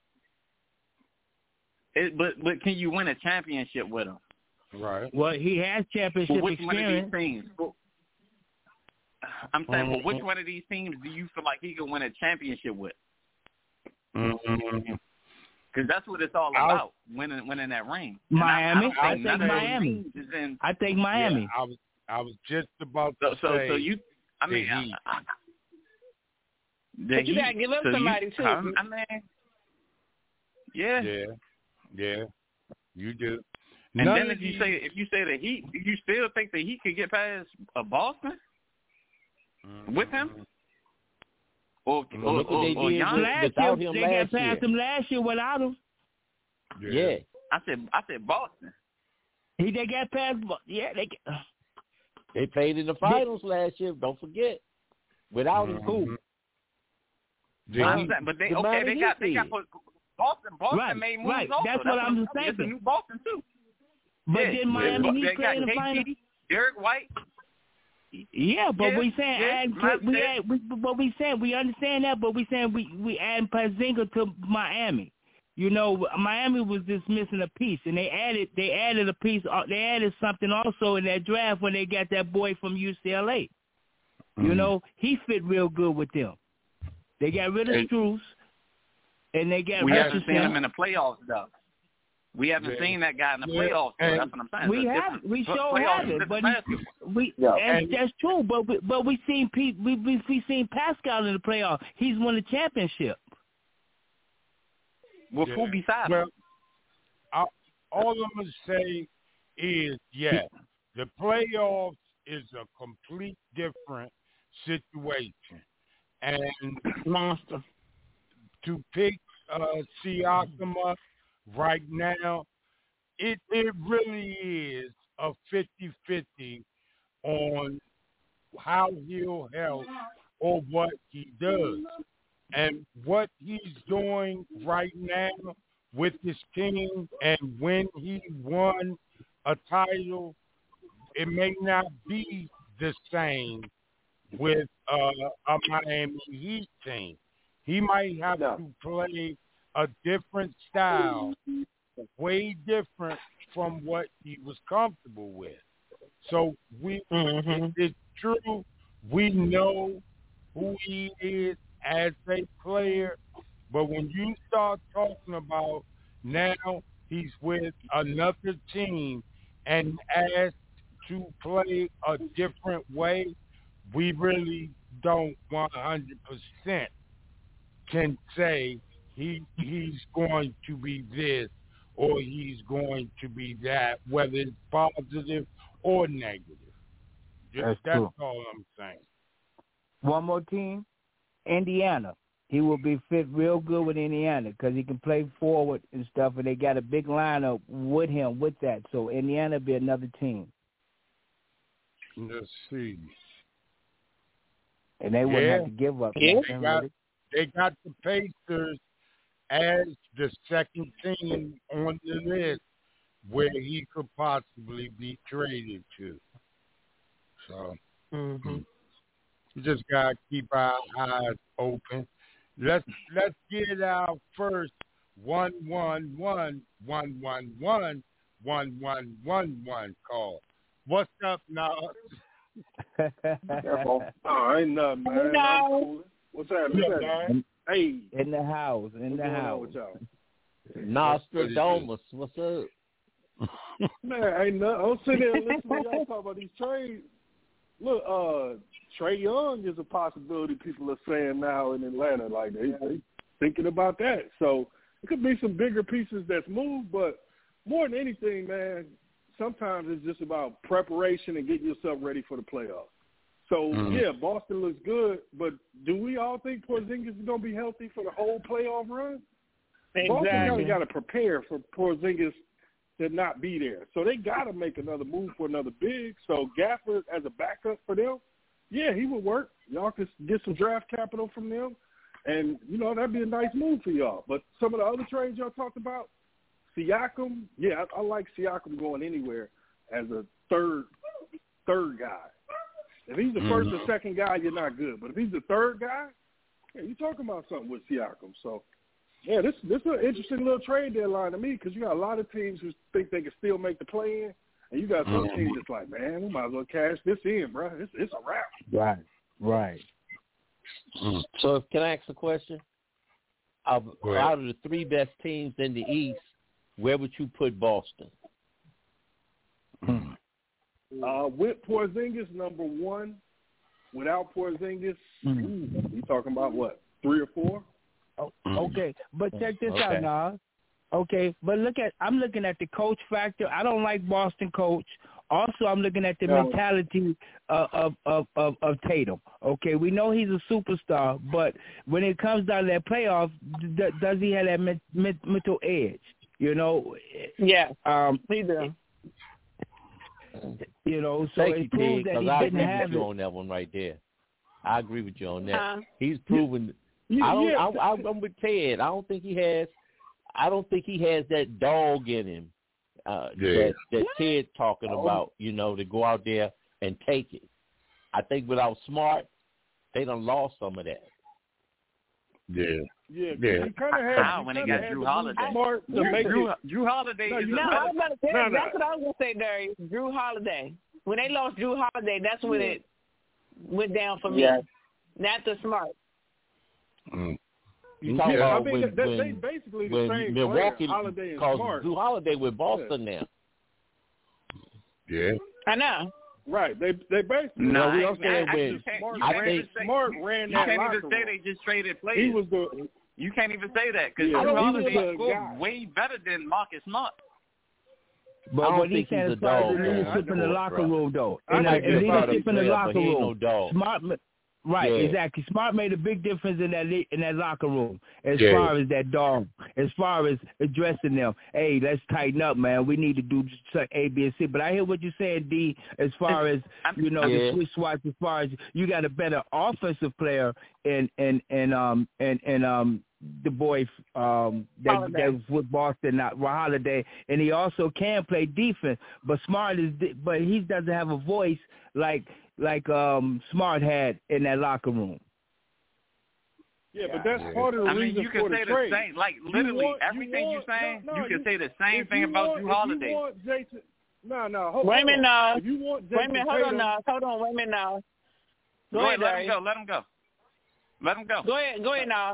but can you win a championship with him? Right. Well, he has championship which experience. One of these teams? I'm saying, well, which one of these teams do you feel like he could win a championship with? Because that's what it's all about, winning that ring. Miami. I think Miami. I think Miami. Yeah, I was just about to say. So you. I mean, but you gotta give up somebody too. I mean, yeah, you do. And then if you say the Heat, you still think the Heat could get past Boston with him? Or Giannis? They got past him last year without him. Yeah. I said Boston. They got past. Yeah, they played in the finals last year. Don't forget. Without him, cool. But they got Boston. Boston made moves also. That's what I'm saying. It's a new Boston too. But then Miami Heat played in the finals. Derek White. Yeah, but we saying we understand that, but we saying we add Pazinga to Miami. Miami was just missing a piece, and they added a piece. They added something also in that draft when they got that boy from UCLA. He fit real good with them. They got rid of Strus, and they got. We haven't seen him in the playoffs, though. We haven't seen that guy in the playoffs. Though. That's what I'm saying. We sure haven't, but that's true. But we seen Pascal in the playoffs. He's won the championship. Well, who beside him? Well, all I'm gonna say is the playoffs is a complete different situation, and monster to pick Siakam up right now, it really is a 50-50 on how he'll help or what he does. And what he's doing right now with his team, and when he won a title, it may not be the same with a Miami Heat team. He might have to play a different style, way different from what he was comfortable with. So it's true. We know who he is as a player, but when you start talking about now he's with another team and asked to play a different way, we really don't 100% can say he's going to be this or he's going to be that, whether it's positive or negative. That's all I'm saying. One more team, Indiana. He will be fit real good with Indiana because he can play forward and stuff, and they got a big lineup with him with that. So Indiana will be another team. Let's see. And they wouldn't have to give up. They got the Pacers as the second team on the list where he could possibly be traded to. So we just gotta keep our eyes open. Let's get our first 111-111-1111 call. What's up, Nas? Ain't nothing, man. I'm cool. What's happening? Hey, in the house. Nostradamus, what's up? Man, ain't nothing. I'm sitting there listening to y'all talk about these trades. Look, Trae Young is a possibility people are saying now in Atlanta. Like, they thinking about that. So it could be some bigger pieces that's moved, but more than anything, man, sometimes it's just about preparation and getting yourself ready for the playoffs. So, yeah, Boston looks good, but do we all think Porzingis is going to be healthy for the whole playoff run? Exactly. Boston kind of got to prepare for Porzingis to not be there. So they got to make another move for another big. So Gafford as a backup for them, yeah, he would work. Y'all could get some draft capital from them, and, you know, that'd be a nice move for y'all. But some of the other trades y'all talked about, Siakam, yeah, I like Siakam going anywhere as a third guy. If he's the first or second guy, you're not good. But if he's the third guy, yeah, you're talking about something with Siakam. So, yeah, this is an interesting little trade deadline to me because you got a lot of teams who think they can still make the play-in, and you got some teams that's like, man, we might as well cash this in, bro. It's a wrap. Right. So can I ask a question? Out of the three best teams in the East, where would you put Boston? With Porzingis, number one. Without Porzingis, you talking about what, 3 or 4? Oh, okay, but check this out, Nas. Okay, but I'm looking at the coach factor. I don't like Boston coach. Also, I'm looking at the mentality of Tatum. Okay, we know he's a superstar, but when it comes down to that playoff, does he have that mental edge? You know? Yeah, he does. You know, so it proves that he didn't have it. I agree with you on that one right there. I agree with you on that. He's proven. I'm with Ted. I don't think he has that dog in him that Ted's talking about. You know, to go out there and take it. I think without Smart, they done lost some of that. Yeah. He kind of had when they got Drew Holiday. Drew Holiday is that's what I was going to say, Darius. Drew Holiday. When they lost Drew Holiday, that's when it went down for me. Not the Smart. You talking about they basically the same Milwaukee Holiday and Smart. Drew Holiday with Boston now. Yeah. I know. Right. They basically. No, I think Smart ran that locker room. You can't even say they just traded players. He was the. You can't even say that because Drew Holiday scored way better than Marcus Smart. But what he's saying is part of the leadership in the locker room, though. Leadership in the locker room. Smart. Right, exactly. Smart made a big difference in that locker room as far as that dog, as far as addressing them. Hey, let's tighten up, man. We need to do A, B, and C. But I hear what you're saying, D, as far as, the switch swatch, as far as you got a better offensive player in the boy that was with Boston, not Holiday, and he also can play defense. But Smart but he doesn't have a voice like Smart had in that locker room. Yeah, but that's part of the reason you can for the say trade. The same, like literally everything you're saying. You can say the same thing about Drew Holiday. Hold on. Wait a minute now. If you want Jason Wait a minute, hold on now. Wait a minute now. Go ahead, let him go. Go ahead now.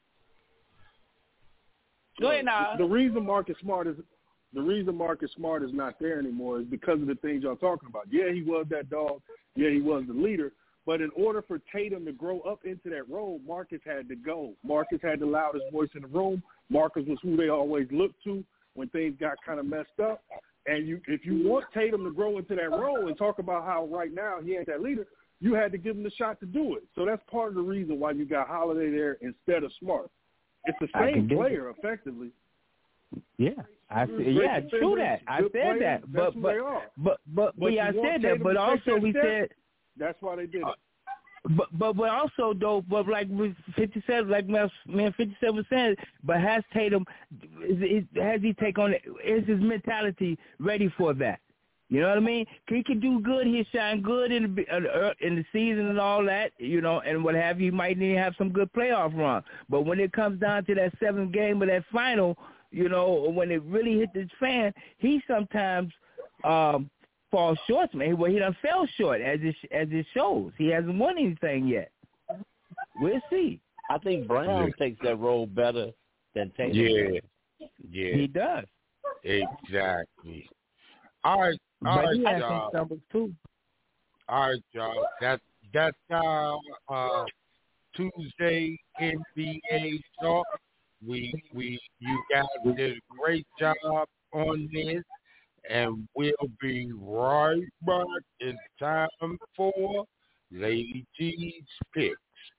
Go ahead now. The reason Marcus Smart is not there anymore is because of the things y'all talking about. Yeah, he was that dog. Yeah, he was the leader. But in order for Tatum to grow up into that role, Marcus had to go. Marcus had the loudest voice in the room. Marcus was who they always looked to when things got kind of messed up. And if you want Tatum to grow into that role and talk about how right now he ain't that leader, you had to give him the shot to do it. So that's part of the reason why you got Holiday there instead of Smart. It's the same player, effectively. Yeah, true that. I said that, but I said that, but also we said that's why they did it. But also though, but like 57, like me and 57 was saying, but has Tatum, has he take on? Is his mentality ready for that? You know what I mean? He can do good. He shine good in the season and all that, and what have you. He might need to have some good playoff run. But when it comes down to that 7th game of that final, when it really hit the fan, he sometimes falls short, man. Well, he done fell short, as it shows. He hasn't won anything yet. We'll see. I think Brown takes that role better than Tatum. Yeah. He does. Exactly. All right, y'all. Too. All right, y'all. That's our Tuesday NBA talk. You guys did a great job on this, and we'll be right back in time for Lady G's Picks.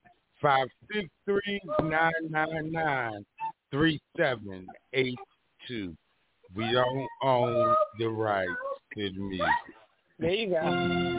563-999-3782. We don't own the rights to the music. There you go.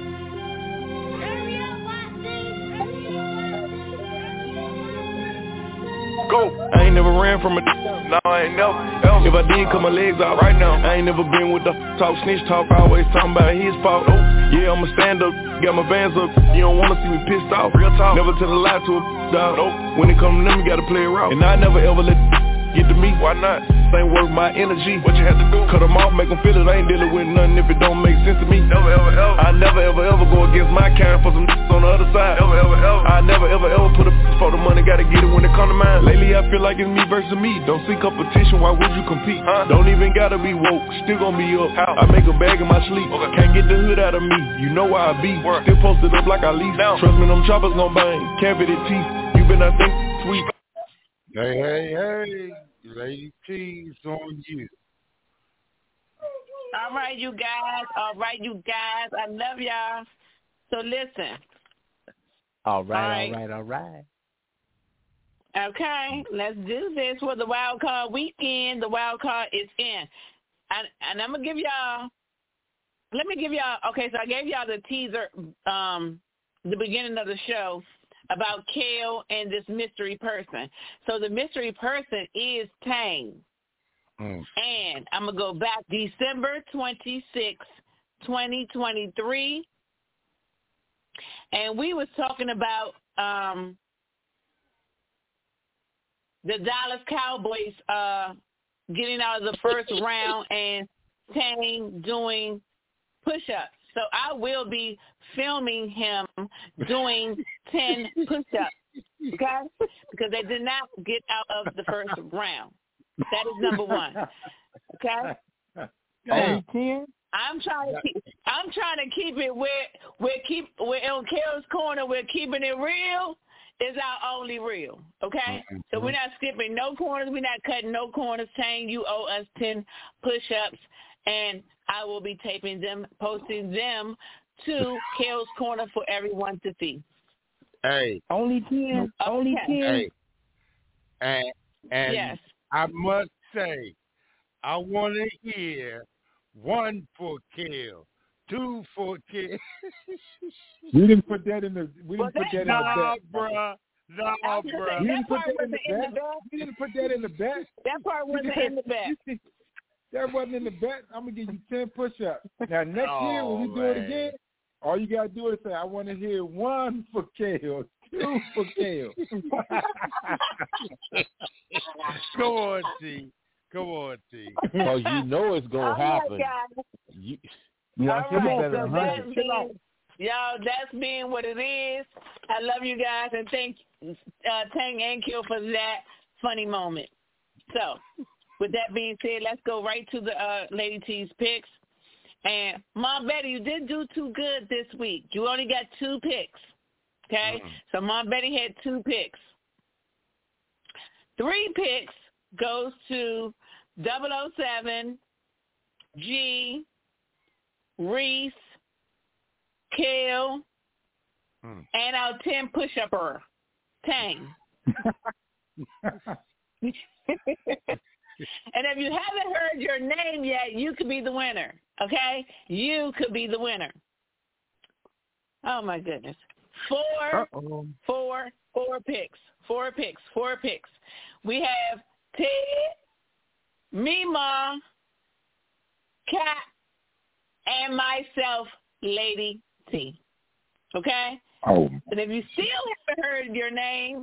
Go. I ain't never ran from a no, I ain't never. If I did, cut my legs out right now. I ain't never been with the talk, snitch talk, always talking about his fault. Yeah, I'ma stand up, got my bands up. You don't wanna see me pissed off. Real talk. Never tell a lie to a dog. When it come to them, you gotta play it out. And I never ever let get to me. Why not? Ain't worth my energy. What you have to do? Cut them off, make them feel it. I ain't dealing with nothing if it don't make sense to me. Never ever ever. I never ever ever go against my kind for some on the other side. Never ever ever. I never ever ever put a for the money. Gotta get it when it come to mine. Lately I feel like it's me versus me. Don't see competition. Why would you compete? Don't even gotta be woke. Still gonna be up. How? I make a bag in my sleep. Can't get the hood out of me. You know where I be. Still posted up like I lease. Trust me, them choppers gon' bang. Cavity teeth. You been I think sweet. Hey. Lady T's on you. All right, you guys. I love y'all. So listen. All right. Okay, let's do this for the wild card weekend. The wild card is in. And I'm going to give y'all, okay, so I gave y'all the teaser, the beginning of the show, about Kale and this mystery person. So the mystery person is Tang. And I'm going to go back December 26, 2023. And we was talking about the Dallas Cowboys getting out of the first round and Tang doing push-ups. So I will be filming him doing 10 push-ups, okay? Because they did not get out of the first round. That is number one, okay? I'm trying to keep it where on Kale's Corner, we're keeping it real. Is our only real, okay? So we're not skipping no corners. We're not cutting no corners. Saying you owe us 10 push-ups, and I will be taping them, posting them to Kale's Corner for everyone to see. Hey. Only 10? Only 10? Hey. And yes. I must say, I want to hear 1 for Kill, 2 for Kill. We didn't put that in the. We didn't put that in the bet. Bruh. No, bro. We didn't put that in the bet. We didn't put that in the bet. That part wasn't in the bet. That wasn't in the bet. I'm gonna give you 10 push-ups. Now next year when we do it again, all you gotta do is say, "I want to hear 1 for Kale, 2 for Kale." Come on, T. Come on, T. Because you know it's gonna happen. Y'all, that's being what it is. I love you guys, and thank Tang and Kill for that funny moment. So, with that being said, let's go right to the Lady T's picks. And Mom Betty, you did do too good this week. You only got 2 picks, okay? So Mom Betty had 2 picks. 3 picks goes to 007, G, Reese, Kale, and our 10 push-upper, Tang. And if you haven't heard your name yet, you could be the winner, okay? You could be the winner. Oh, my goodness. 4 picks. 4 picks. We have Ted, Mima, Kat, and myself, Lady T. Okay? Oh. And if you still haven't heard your name,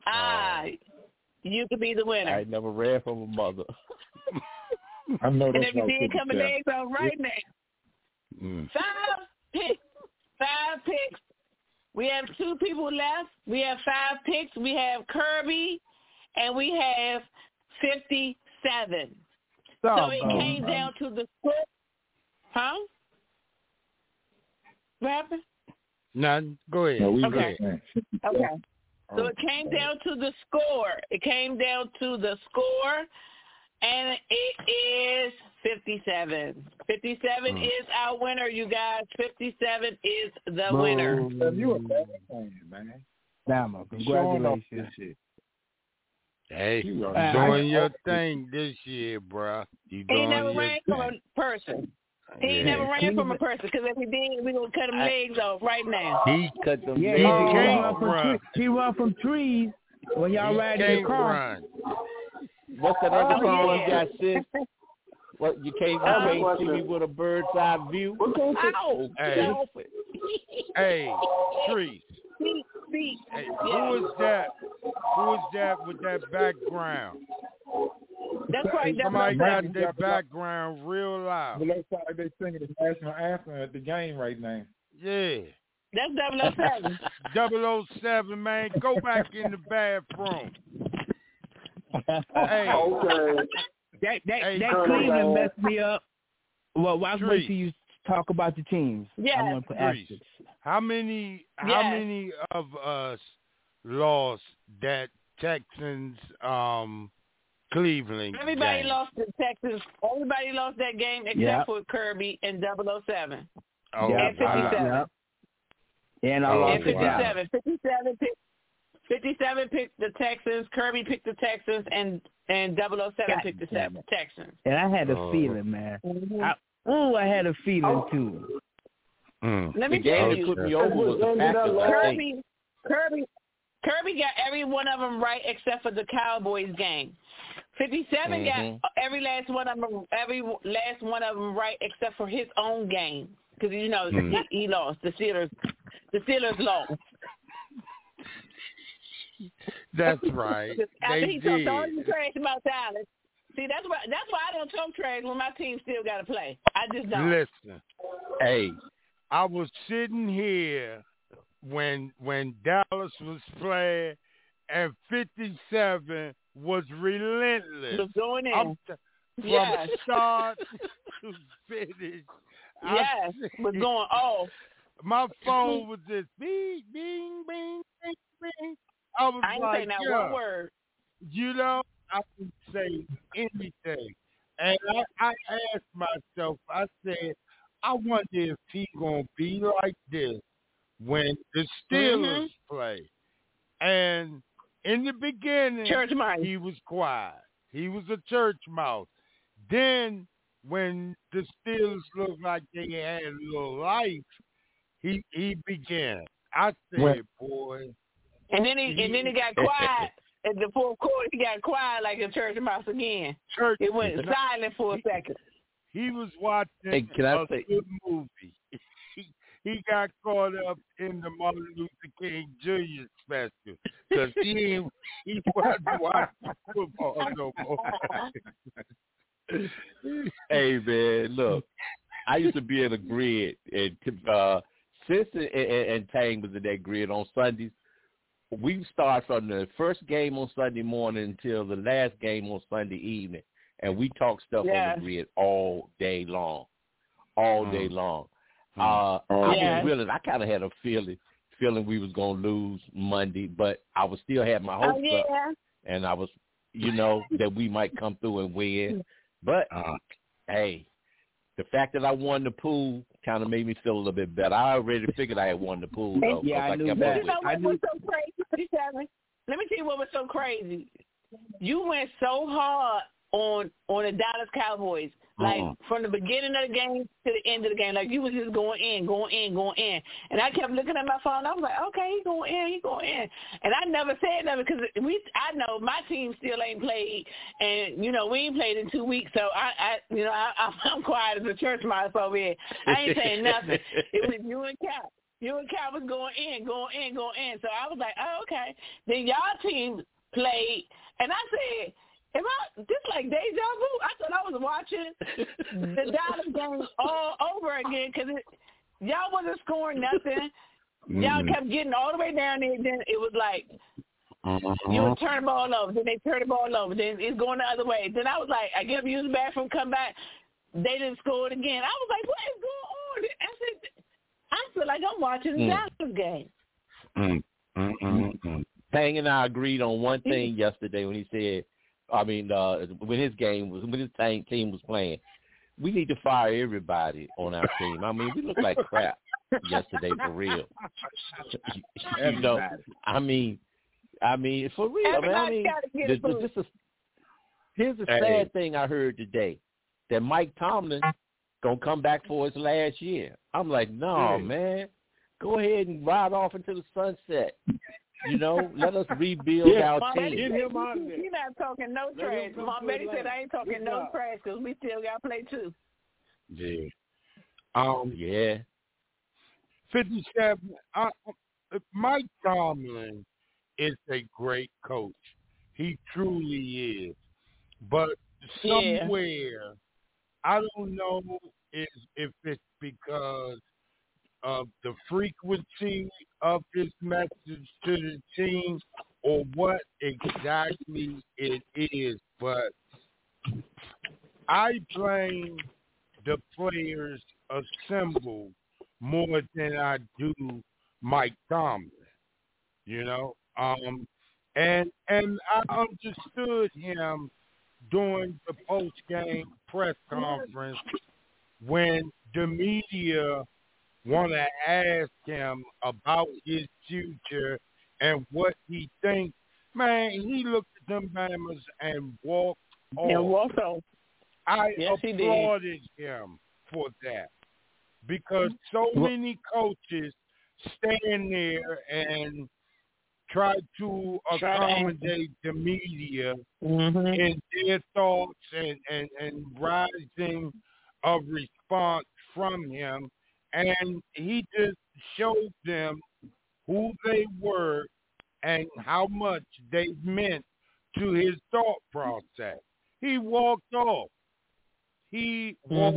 you could be the winner. I never ran from a mother. I know. And if you did come in legs on right now. 5 picks. 5 picks. We have 2 people left. We have 5 picks. We have Kirby, and we have 57. So it came down to the score. Huh? What happened? None. Go ahead. No, okay. So it came down to the score. And it is 57. 57 is our winner, you guys. 57 is the winner. You a bad fan, man. Bama, congratulations. Hey, you're doing your thing this year, bro. He never ran from a person. He never ran from a person, because if he did, we're going to cut him legs off right now. He cut them legs off. He run from trees when y'all ride in the car. What's that other song you got, sis? What, you can't see me with a bird's eye view? Hey, trees. Hey, who is that? Who is that with that background? That's right. Somebody got their background real loud. But looks like they singing the national anthem at the game right now. Yeah. That's 007. 007, man. Go back in the bathroom. Hey. Okay. That Cleveland messed me up. Well, I was waiting till you talk about the teams. Yeah. I want to put asterisks. How many of us lost that Texans Cleveland Everybody game? lost the Texans. Everybody lost that game except for Kirby and 007. Oh, and 57. And I lost 57. 57 picked the Texans. Kirby picked the Texans, and 007 picked the Texans. And I had a feeling, man. I had a feeling too. Let me tell you, put me over was the Kirby got every one of them right except for the Cowboys game. 57 got every last one of them right except for his own game, because he lost. The Steelers lost. That's right. After they he did. talked all this trash about Dallas. See, that's why I don't talk trash when my team still got to play. I just don't. Listen, hey, I was sitting here when Dallas was playing, and 57 was relentless. Was going in. From start to finish. Yes, was going off. My phone was just bing, bing, bing, bing, bing. I ain't like, saying that one word. I can say anything. And I asked myself, I said, I wonder if he's going to be like this when the Steelers play. And in the beginning, he was quiet. He was a church mouse. Then when the Steelers looked like they had a little life, he began. I said, boy. And then he got quiet. At the fourth quarter, he got quiet like a church mouse again. It went silent for a second. He was watching a good movie. He got caught up in the Martin Luther King Jr. special because he wasn't watching football no more. Hey, man, look, I used to be in a grid, and Sis and Tang was in that grid on Sundays. We start from the first game on Sunday morning until the last game on Sunday evening, and we talk stuff on the grid all day long. I was willing. I kind of had a feeling we was gonna lose Monday, but I was still had my hopes up, and I was, that we might come through and win. But hey, the fact that I won the pool kind of made me feel a little bit better. I already figured I had won the pool, though. Yeah, I knew that. What was so crazy? Let me tell you what was so crazy. You went so hard on the Dallas Cowboys, like from the beginning of the game to the end of the game. Like you was just going in. And I kept looking at my phone. I was like, okay, he's going in. And I never said nothing because I know my team still ain't played, and we ain't played in 2 weeks. So I'm quiet as a church mouse over here. I ain't saying nothing. It was you and Cap. You and Cap was going in. So I was like, oh, okay. Then y'all team played, and I said, am I just like deja vu? I thought I was watching the Dallas game all over again because y'all wasn't scoring nothing. Y'all kept getting all the way down there. Then it was like you would turn the ball over. Then they turn the ball over. Then it's going the other way. Then I was like, I get up, use the bathroom, come back. They didn't score it again. I was like, what is going on? I feel like I'm watching the Dallas game. Tang and I agreed on one thing yesterday when he said, when his team was playing, we need to fire everybody on our team. I mean, we look like crap yesterday for real. For real, man. Here's the sad thing I heard today, that Mike Tomlin gonna come back for his last year. I'm like, no, man, go ahead and ride off into the sunset. Let us rebuild our team. He's not talking no trash. Mom Betty said I ain't talking no trash because we still got to play too. Yeah. 57. Mike Tomlin is a great coach. He truly is. But somewhere, I don't know if it's because of the frequency of his message to the team or what exactly it is, but I blame the players assembled more than I do Mike Tomlin, and I understood him during the post-game press conference when the media want to ask him about his future and what he thinks. Man, he looked at them Bammers and walked off. I applauded him for that because so many coaches stand there and try to accommodate the media in their thoughts and rising a response from him. And he just showed them who they were and how much they meant to his thought process. He walked off. And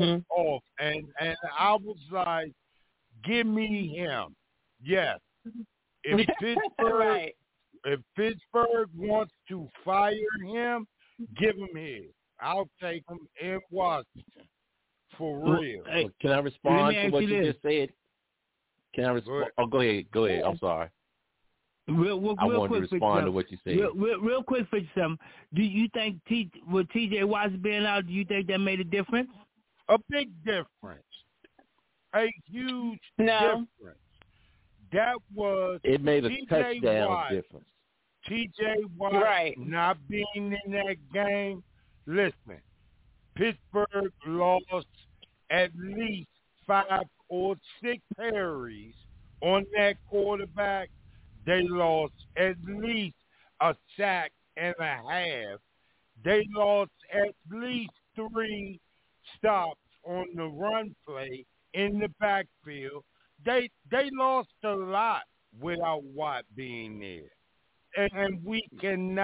I was like, give me him. Yes. If Pittsburgh wants to fire him, give him his. I'll take him in Washington. For real. Hey, can I respond to what you just said? Can I respond? Oh, go ahead. I'm sorry. Real I wanted quick to respond to what you said. Real quick for something. Do you think with T.J. Watts being out, do you think that made a difference? A big difference. A huge difference. That was it made a touchdown Watt, difference. T.J. Watt right. not being in that game. Listen, Pittsburgh lost at least 5 or 6 carries on that quarterback. They lost at least a sack and a half. They lost at least 3 stops on the run play in the backfield. They lost a lot without Watt being there. And we can't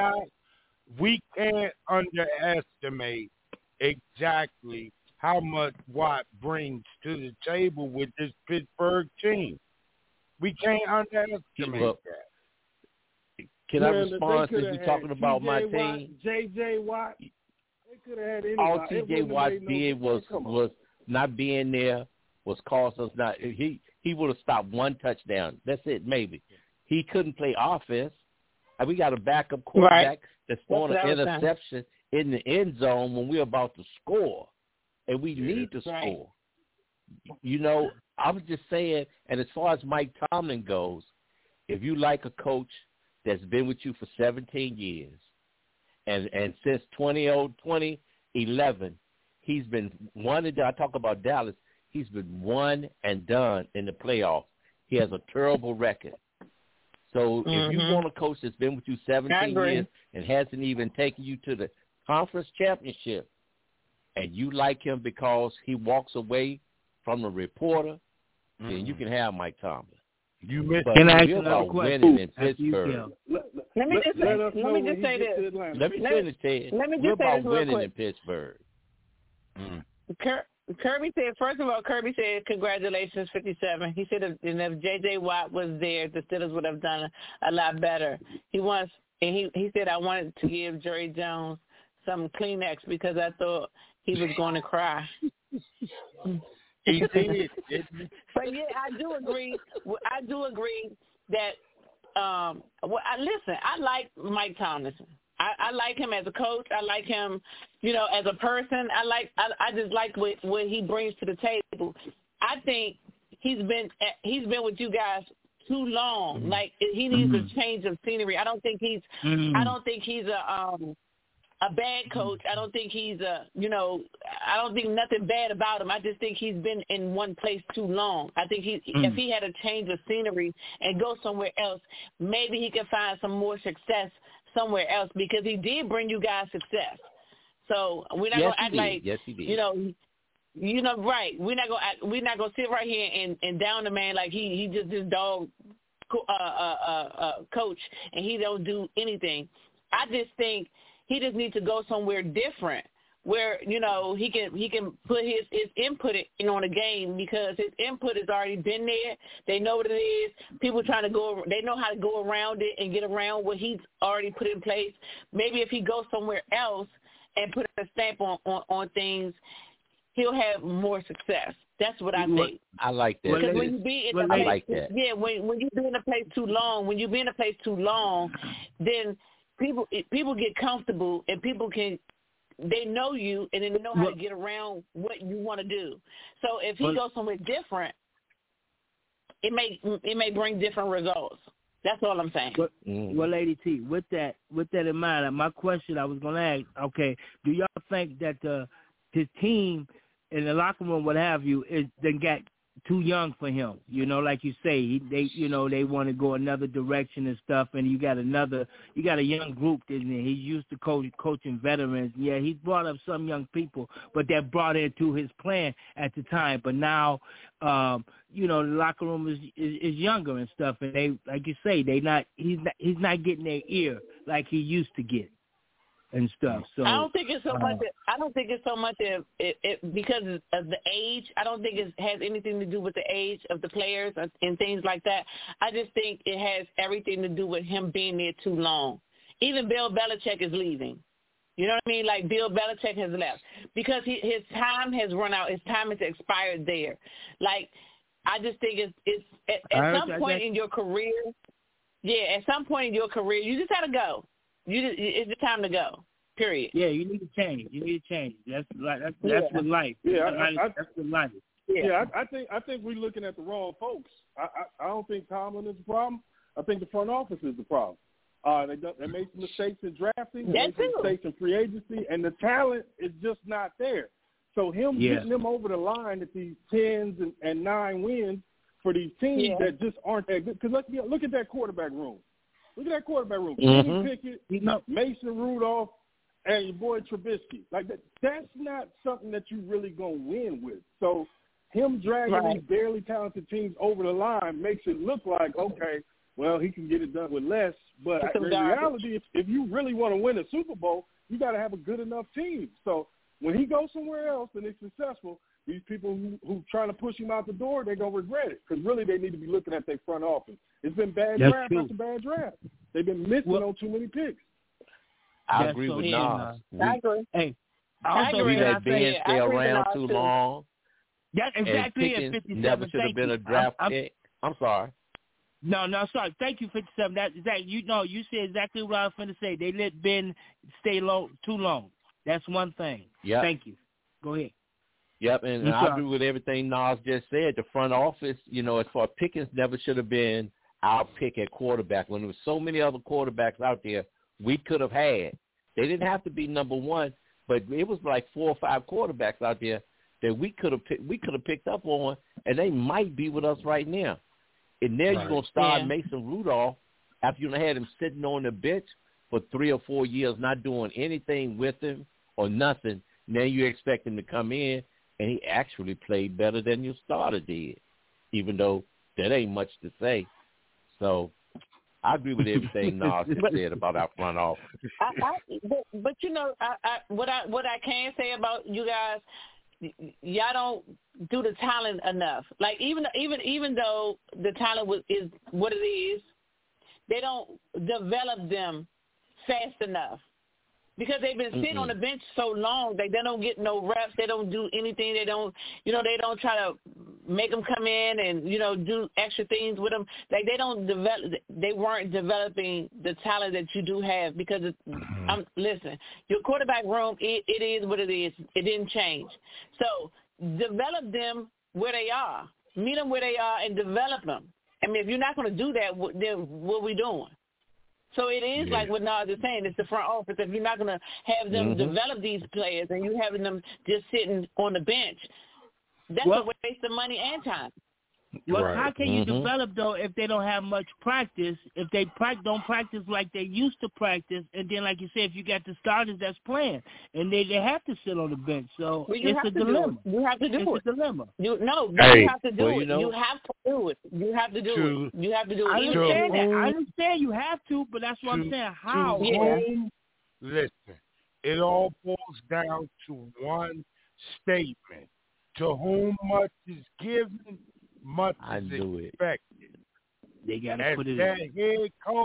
underestimate exactly how much Watt brings to the table with this Pittsburgh team. We can't underestimate that. Can I respond since you're talking about my team? J.J. Watt. They could have had anybody. All T.J. Watt did was not being there was cost us not. He would have stopped 1 touchdown. That's it, maybe. He couldn't play offense. And we got a backup quarterback that's throwing an interception in the end zone when we're about to score, and we need to score. You know, I was just saying, and as far as Mike Tomlin goes, if you like a coach that's been with you for 17 years, and since 2011, he's been one and done. I talk about Dallas. He's been one and done in the playoffs. He has a terrible record. So if you want a coach that's been with you 17 years and hasn't even taken you to the conference championship, and you like him because he walks away from the reporter, then you can have Mike Tomlin. You missed. Can I ask another question? Winning in Pittsburgh. Let me just say this. Let me finish, Ted. We're about winning in Pittsburgh. Kirby said, first of all, congratulations, 57. He said if J.J. Watt was there, the Steelers would have done a lot better. He said, I wanted to give Jerry Jones some Kleenex because I thought he was going to cry. He did. But yeah, I do agree that listen, I like Mike Tomlinson. I like him as a coach. I like him, as a person. I just like what he brings to the table. I think he's been with you guys too long. Mm-hmm. Like he needs a change of scenery. I don't think he's a bad coach. I don't think he's I don't think nothing bad about him. I just think he's been in one place too long. I think if he had a change of scenery and go somewhere else, maybe he could find some more success somewhere else, because he did bring you guys success. So we're not gonna act like he did. Right. We're not gonna sit right here and down the man like he just this dog coach and he don't do anything. I just think he just needs to go somewhere different where he can put his input in on the game, because his input has already been there. They know what it is. People trying to they know how to go around it and get around what he's already put in place. Maybe if he goes somewhere else and put a stamp on things, he'll have more success. That's what I think. I like that. Because when you be in a place, I like that. Yeah, when you be in a place too long, then people get comfortable and they know you, and they know how to get around what you want to do. So if he goes somewhere different, it may bring different results. That's all I'm saying. Well, Lady T, with that in mind, my question I was going to ask, okay, do y'all think that his team in the locker room, what have you, then got too young for him? Like you say, they want to go another direction and stuff, and you got a young group, isn't it? He's used to coaching veterans. Yeah, he's brought up some young people, but they're brought into his plan at the time. But now, the locker room is younger and stuff, and they, like you say, he's not getting their ear like he used to get and stuff. So I don't think it's so much because of the age. I don't think it has anything to do with the age of the players and things like that. I just think it has everything to do with him being there too long. Even Bill Belichick is leaving. You know what I mean? Like Bill Belichick has left because his time has run out. His time has expired there. Like I just think it's at some point in your career. Yeah, at some point in your career, you just gotta go. It's the time to go. Period. Yeah, you need to change. That's what life. Yeah, that's what life. Yeah, I think we're looking at the wrong folks. I don't think Tomlin is the problem. I think the front office is the problem. They made some mistakes in drafting, they made some mistakes in free agency, and the talent is just not there. So getting them over the line at these 10s and 9 wins for these teams that just aren't that good. Because look at that quarterback room. Look at that quarterback room. Kenny Pickett, Mason Rudolph, and your boy Trubisky. Like that's not something that you really gonna win with. So him dragging these barely talented teams over the line makes it look like, okay, well, he can get it done with less. But in reality, if you really want to win a Super Bowl, you got to have a good enough team. So when he goes somewhere else and it's successful, these people who trying to push him out the door, they're going to regret it because really they need to be looking at their front office. It's been bad draft after bad draft. They've been missing on too many picks. I agree with Nas. I agree. Hey, we let Ben stay around too long. That's exactly and it. 57. Never should have been a draft pick. I'm sorry. No, sorry. Thank you, 57. You said exactly what I was going to say. They let Ben stay too long. That's one thing. Yep. Thank you. Go ahead. Yep, and I agree with everything Nas just said. The front office, as far as Pickens, never should have been our pick at quarterback. When there was so many other quarterbacks out there we could have had. They didn't have to be number one, but it was like 4 or 5 quarterbacks out there that we could have picked up on, and they might be with us right now. And now you're going to start Mason Rudolph after you had him sitting on the bench for 3 or 4 years, not doing anything with him or nothing. Now you expect him to come in, and he actually played better than your starter did, even though that ain't much to say. So I agree with everything Nas said about our front office. But what I can say about you guys, y'all don't do the talent enough. Like even though the talent is what it is, they don't develop them fast enough because they've been sitting on the bench so long. They don't get no reps. They don't do anything. They don't try to make them come in and do extra things with them. Like they weren't developing the talent that you do have because listen, your quarterback room it is what it is. It didn't change. So develop them where they are. Meet them where they are and develop them. I mean, if you're not going to do that, then what are we doing? So it is like what Nas is saying. It's the front office. If you're not going to have them develop these players and you're having them just sitting on the bench, that's a waste of money and time. Well, how can you develop, though, if they don't have much practice, if they don't practice like they used to practice, and then, like you said, if you got the starters that's playing, and they have to sit on the bench. So it's a dilemma. You have to do it. It's a dilemma. You have to do it. You have to do it. You have to do it. You have to do it. I understand that. I understand you have to, but that's what I'm saying. How? Listen, it all boils down to one statement. To whom much is given, much is expected. They got to put it as that head coach,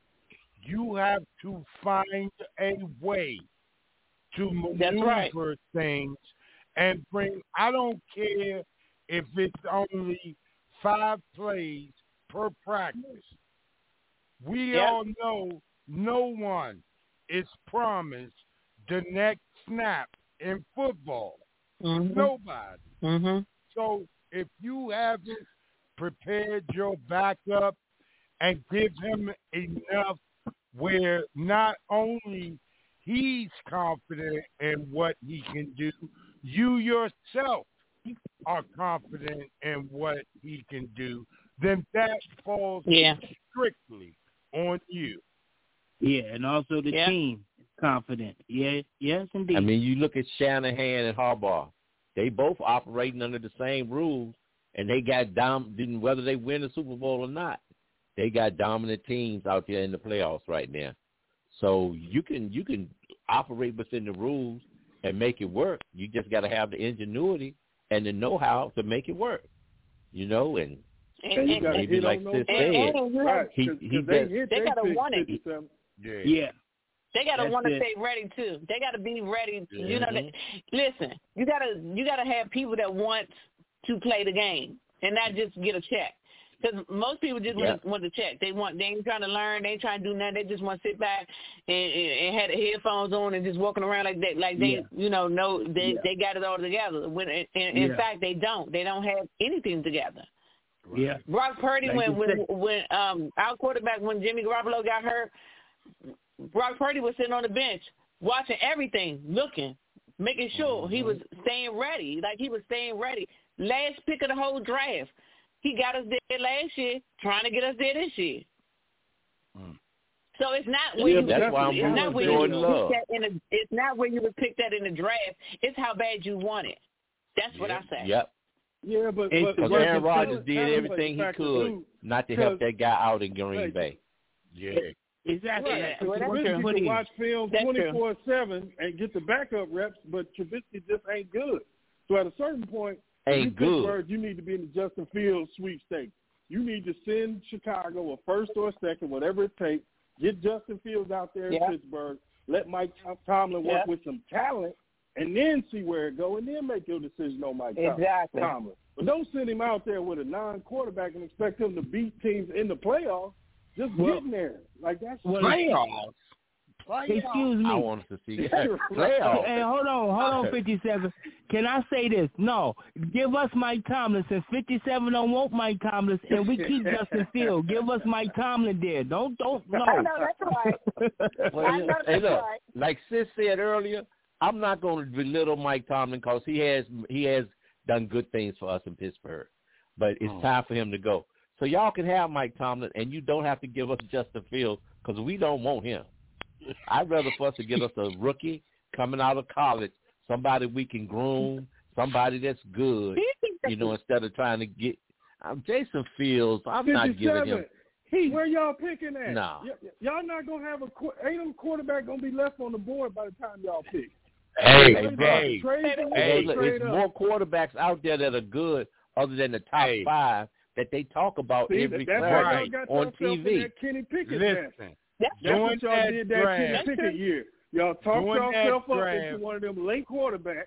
you have to find a way to maneuver things and bring. I don't care if it's only 5 plays per practice. We all know no one is promised the next snap in football. Nobody. So if you haven't prepared your backup and give him enough where not only he's confident in what he can do, you yourself are confident in what he can do, then that falls strictly on you. Yeah, and also the team confident. Yes, indeed. I mean, you look at Shanahan and Harbaugh. They both operating under the same rules, and they got whether they win the Super Bowl or not. They got dominant teams out there in the playoffs right now. So you can operate within the rules and make it work. You just got to have the ingenuity and the know-how to make it work. And you got to hit like Sis said, they got to want it. Yeah. They gotta want to stay ready too. They gotta be ready. Listen, you gotta have people that want to play the game and not just get a check. Because most people just want to check. They ain't trying to learn. They ain't trying to do nothing. They just want to sit back and have the headphones on and just walking around like they they got it all together. When in fact they don't. They don't have anything together. Yeah. Brock Purdy when our quarterback when Jimmy Garoppolo got hurt, Brock Purdy was sitting on the bench watching everything, looking, making sure he was staying ready. Like he was staying ready. Last pick of the whole draft. He got us there last year, trying to get us there this year. So it's not where it's not where you would pick that in the draft. It's how bad you want it. That's what I say. Yep. Yeah, but Aaron Rodgers did everything he could not to help that guy out in Green Bay. Yeah. Exactly. Right. Trubisky can watch film 24/7 and get the backup reps, but Trubisky just ain't good. So at a certain point, Pittsburgh, you need to be in the Justin Fields sweepstakes. You need to send Chicago a first or a second, whatever it takes. Get Justin Fields out there in Pittsburgh. Let Mike Tomlin work with some talent, and then see where it goes, and then make your decision on Mike Tomlin. But don't send him out there with a non-quarterback and expect him to beat teams in the playoffs. Just getting there. Like that's playoffs. Excuse me. I wanted to see playoffs. Hey, hold on, 57. Can I say this? No. Give us Mike Tomlin. Since 57 don't want Mike Tomlin, and we keep Justin Fields. Give us Mike Tomlin there. Don't. No. I know that's right. Look, like Sis said earlier, I'm not going to belittle Mike Tomlin because he has done good things for us in Pittsburgh. But it's time for him to go. So y'all can have Mike Tomlin, and you don't have to give us Justin Fields because we don't want him. I'd rather for us to get us a rookie coming out of college, somebody we can groom, somebody that's good, instead of trying to get Jason Fields. I'm not giving him. Where y'all picking at? No. Y'all not going to have ain't no quarterback going to be left on the board by the time y'all pick. Hey, it's more quarterbacks out there that are good other than the top 5 that they talk about every Saturday on TV. Kenny Pickett. Listen. That's what y'all did that Kenny Pickett year. Y'all talked yourself up into one of them late quarterbacks.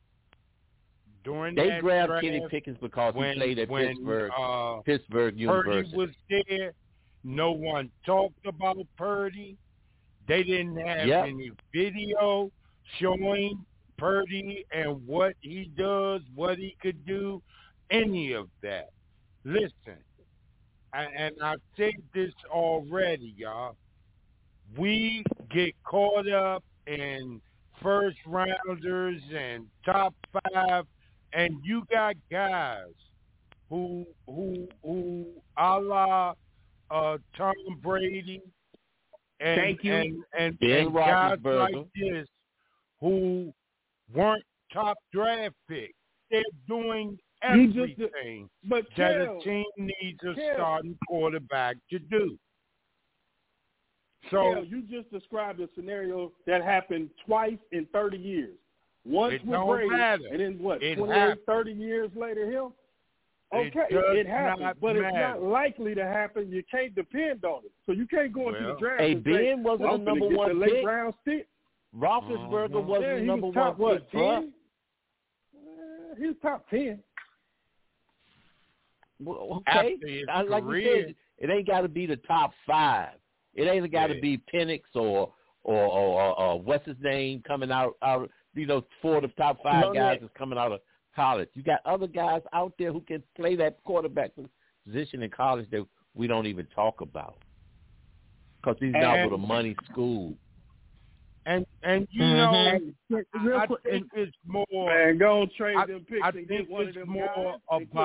They grabbed Kenny Pickett because he played at Pittsburgh University. Purdy was there. No one talked about Purdy. They didn't have any video showing Purdy and what he does, what he could do, any of that. Listen, and I've said this already, y'all. We get caught up in first rounders and top 5, and you got guys who a la Tom Brady and guys like this who weren't top draft picks. They're doing everything that a team needs a starting quarterback to do. So you just described a scenario that happened twice in 30 years. Once with Brady, and then 28, 30 years later him? Okay, it happened, but it's not likely to happen. You can't depend on it. So you can't go into the draft and say, Ben wasn't the number one pick. Round stick. Roethlisberger wasn't the number one pick. He was top 10. Well, okay, like you said, it ain't got to be the top 5. It ain't got to be Penix or what's his name coming out 4 of the top 5 guys is coming out of college. You got other guys out there who can play that quarterback position in college that we don't even talk about because he's not with a money school. And you know, I think it's more. Man, go trade them picks and get one of them guys.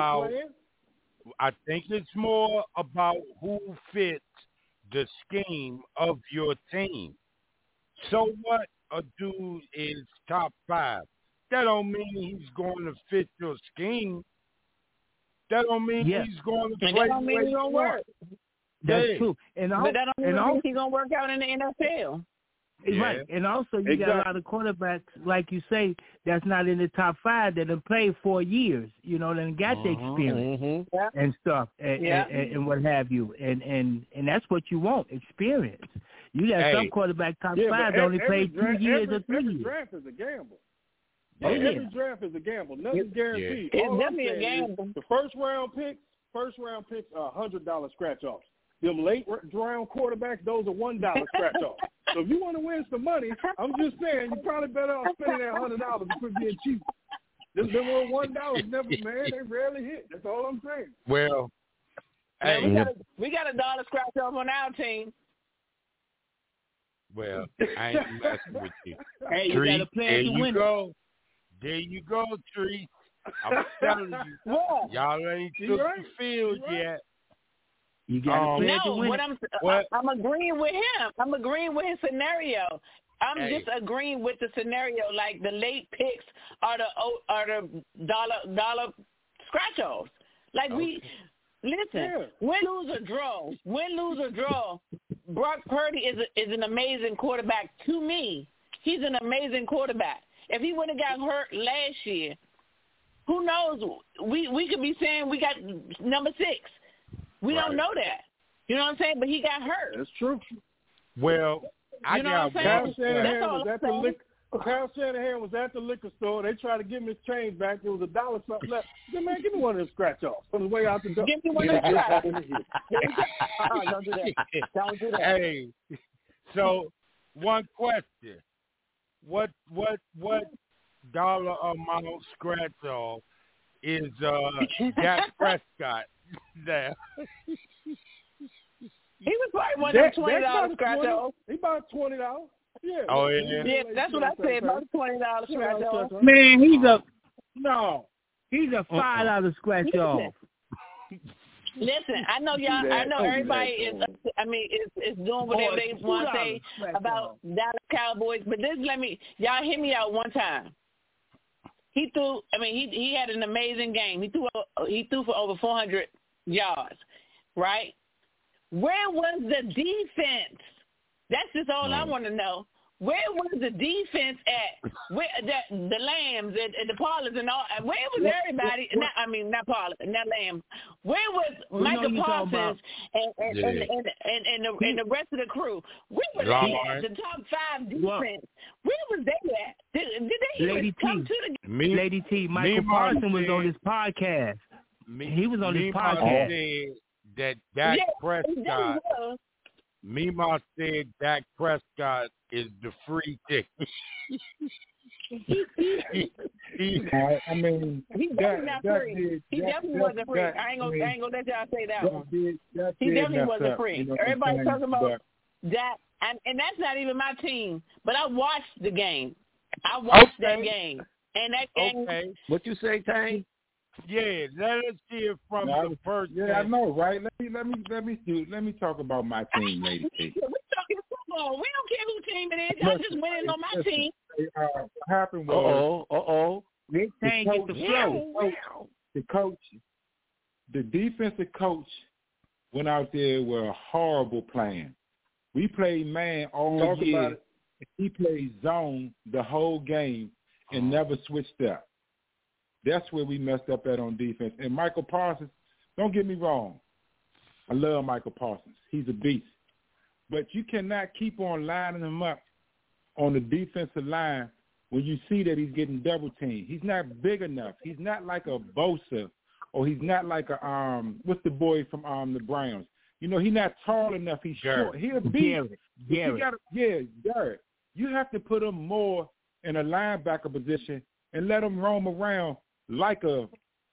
I think it's more about who fits the scheme of your team. So what a dude is top 5. That don't mean he's going to fit your scheme. That don't mean he's going to play. That don't mean he's going to work. That's true. But that don't mean he's going to work out in the NFL. Right, and also you got a lot of quarterbacks, like you say, that's not in the top 5 that have played 4 years, that got the experience and stuff, and what have you, and that's what you want, experience. You got some quarterback top 5 that only played 2 years or 3 years. Every draft is a gamble. Every draft is a gamble. Nothing's guaranteed. It's definitely a gamble. The first round picks first-round picks are $100 scratch-offs. Them late-round quarterbacks, those are $1 scratch-offs. So if you want to win some money, I'm just saying you probably better off spending that $100 and quit being cheap. Them $1 never, man, they rarely hit. That's all I'm saying. Well, hey, we got $1 scratch-off on our team. Well, I ain't messing with you. Hey, you got to plan to win. There you go, Tree. I'm telling you, y'all ain't took the field yet. You got to plan to win. I'm agreeing with him. I'm agreeing with his scenario. I'm just agreeing with the scenario. Like the late picks are the dollar scratch-offs. Like listen, win, lose, or draw. Brock Purdy is an amazing quarterback to me. He's an amazing quarterback. If he would have got hurt last year, who knows? We could be saying we got number 6. We don't know that. You know what I'm saying? But he got hurt. That's true. Well, I got Kyle Shanahan was at the liquor store. They tried to give him his change back. There was $1 something left. He said, man, give me one of them scratch-offs on the way out the door. Give me one of them scratch-offs. Don't do that. Don't do that. Hey, so one question. What dollar amount scratch-off is Dak Prescott there? He was probably one of them $20 scratch-offs. He bought $20. Yeah. Oh, yeah? Yeah, that's what I said. About $20 scratch-off. Man, he's a $5 scratch-off. Listen, I know y'all. I know everybody is. I mean, is doing whatever they want to say about Dallas Cowboys. But y'all hear me out one time. He threw. I mean, he had an amazing game. He threw for over 400 yards. Right? Where was the defense? That's just all I want to know. Where was the defense at? Where the Lambs and the Parlors and all? Where was everybody? Not Parlor, not Lamb. Where was Michael Parsons and the rest of the crew? Where was they at? The top 5 defense. Where was they at? Did they even come to the? Lady T, Michael Parsons was on this podcast. He was on this podcast. Said that Dak Prescott. Mima said Dak Prescott is the free ticket. I mean, he's definitely not free. He definitely wasn't free. I ain't gonna let y'all say that one. He definitely wasn't free. You know, everybody's talking about Dak, and that's not even my team. But I watched the game. I watched that game, and that game. Okay. What you say, Tang? Yeah, let us hear from the first. Yeah, I know, right? Let me talk about my team, Lady T. We're talking football. We don't care who team it is. Y'all just winning on my team. What happened was, This thing get the flow. The coach, the defensive coach, went out there with a horrible plan. We played man all year. He played zone the whole game and never switched up. That's where we messed up at on defense. And Michael Parsons, don't get me wrong. I love Michael Parsons. He's a beast. But you cannot keep on lining him up on the defensive line when you see that he's getting double teamed. He's not big enough. He's not like a Bosa, or he's not like a what's the boy from the Browns? You know, he's not tall enough. He's short. He'll be Garrett. You have to put him more in a linebacker position and let him roam around like a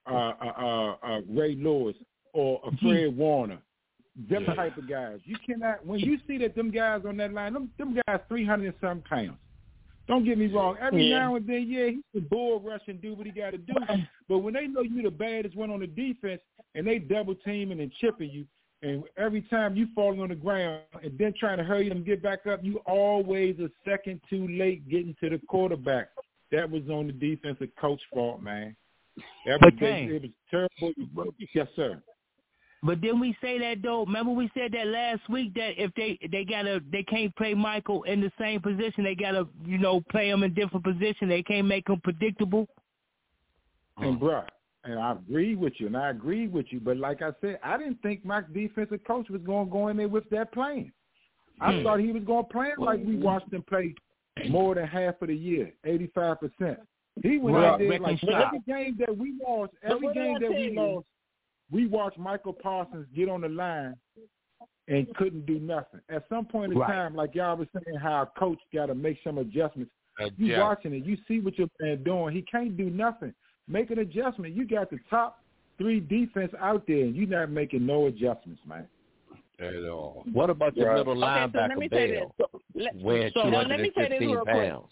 Ray Lewis or a Fred Warner, them type of guys. You cannot, when you see that them guys on that line, them guys 300 and some pounds. Don't get me wrong. Every now and then, he can bull rush and do what he got to do. But when they know you're the baddest one on the defense and they double teaming and chipping you, and every time you falling on the ground and then trying to hurry them and get back up, you always a second too late getting to the quarterback. That was on the defensive coach fault, man. It was terrible. Yes, sir. But didn't we say that though? Remember we said that last week that if they can't play Michael in the same position, they gotta play him in different position. They can't make him predictable. And bruh, and I agree with you. But like I said, I didn't think my defensive coach was gonna go in there with that plan. I thought he was gonna play like we watched him play more than half of the year, 85%. He went out there like every game that we lost, we watched Michael Parsons get on the line and couldn't do nothing. At some point in time, like y'all was saying, how a coach got to make some adjustments. You watching it, you see what your man doing. He can't do nothing. Make an adjustment. You got the top 3 defense out there, and you're not making no adjustments, man. At all. What about your middle linebacker, Bell? Weighing 215 pounds.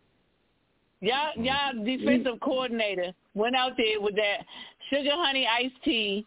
Y'all defensive coordinator went out there with that sugar honey iced tea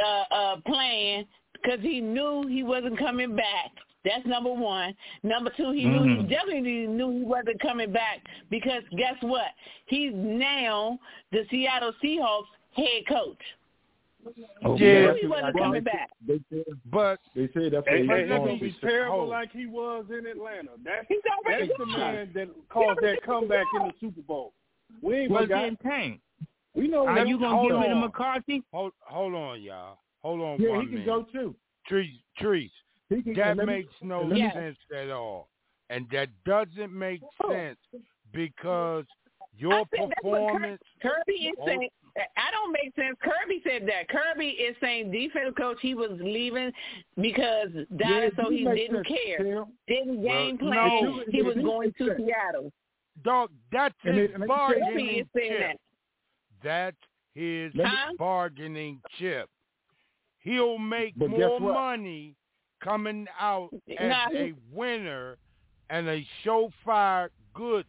plan because he knew he wasn't coming back. That's number one. Number two, he definitely knew he wasn't coming back because guess what? He's now the Seattle Seahawks head coach. Yeah, he wasn't coming back. They said that's what he's going to be terrible like he was in Atlanta. That's the man that caused that comeback in the Super Bowl. We ain't getting tanked. We know. Are you going to get rid of McCarthy? Hold on, y'all. Hold on. Yeah, 1 he can minute. go too. Trees. That makes no sense at all, and that doesn't make sense because your performance. Kirby is saying. I don't make sense. Kirby said that. Kirby is saying defensive coach, he was leaving because so he didn't care. Didn't game plan. No, he was going to Seattle. Dog, that's his bargaining chip. That. That's his bargaining chip. He'll make more money coming out as a winner and a surefire good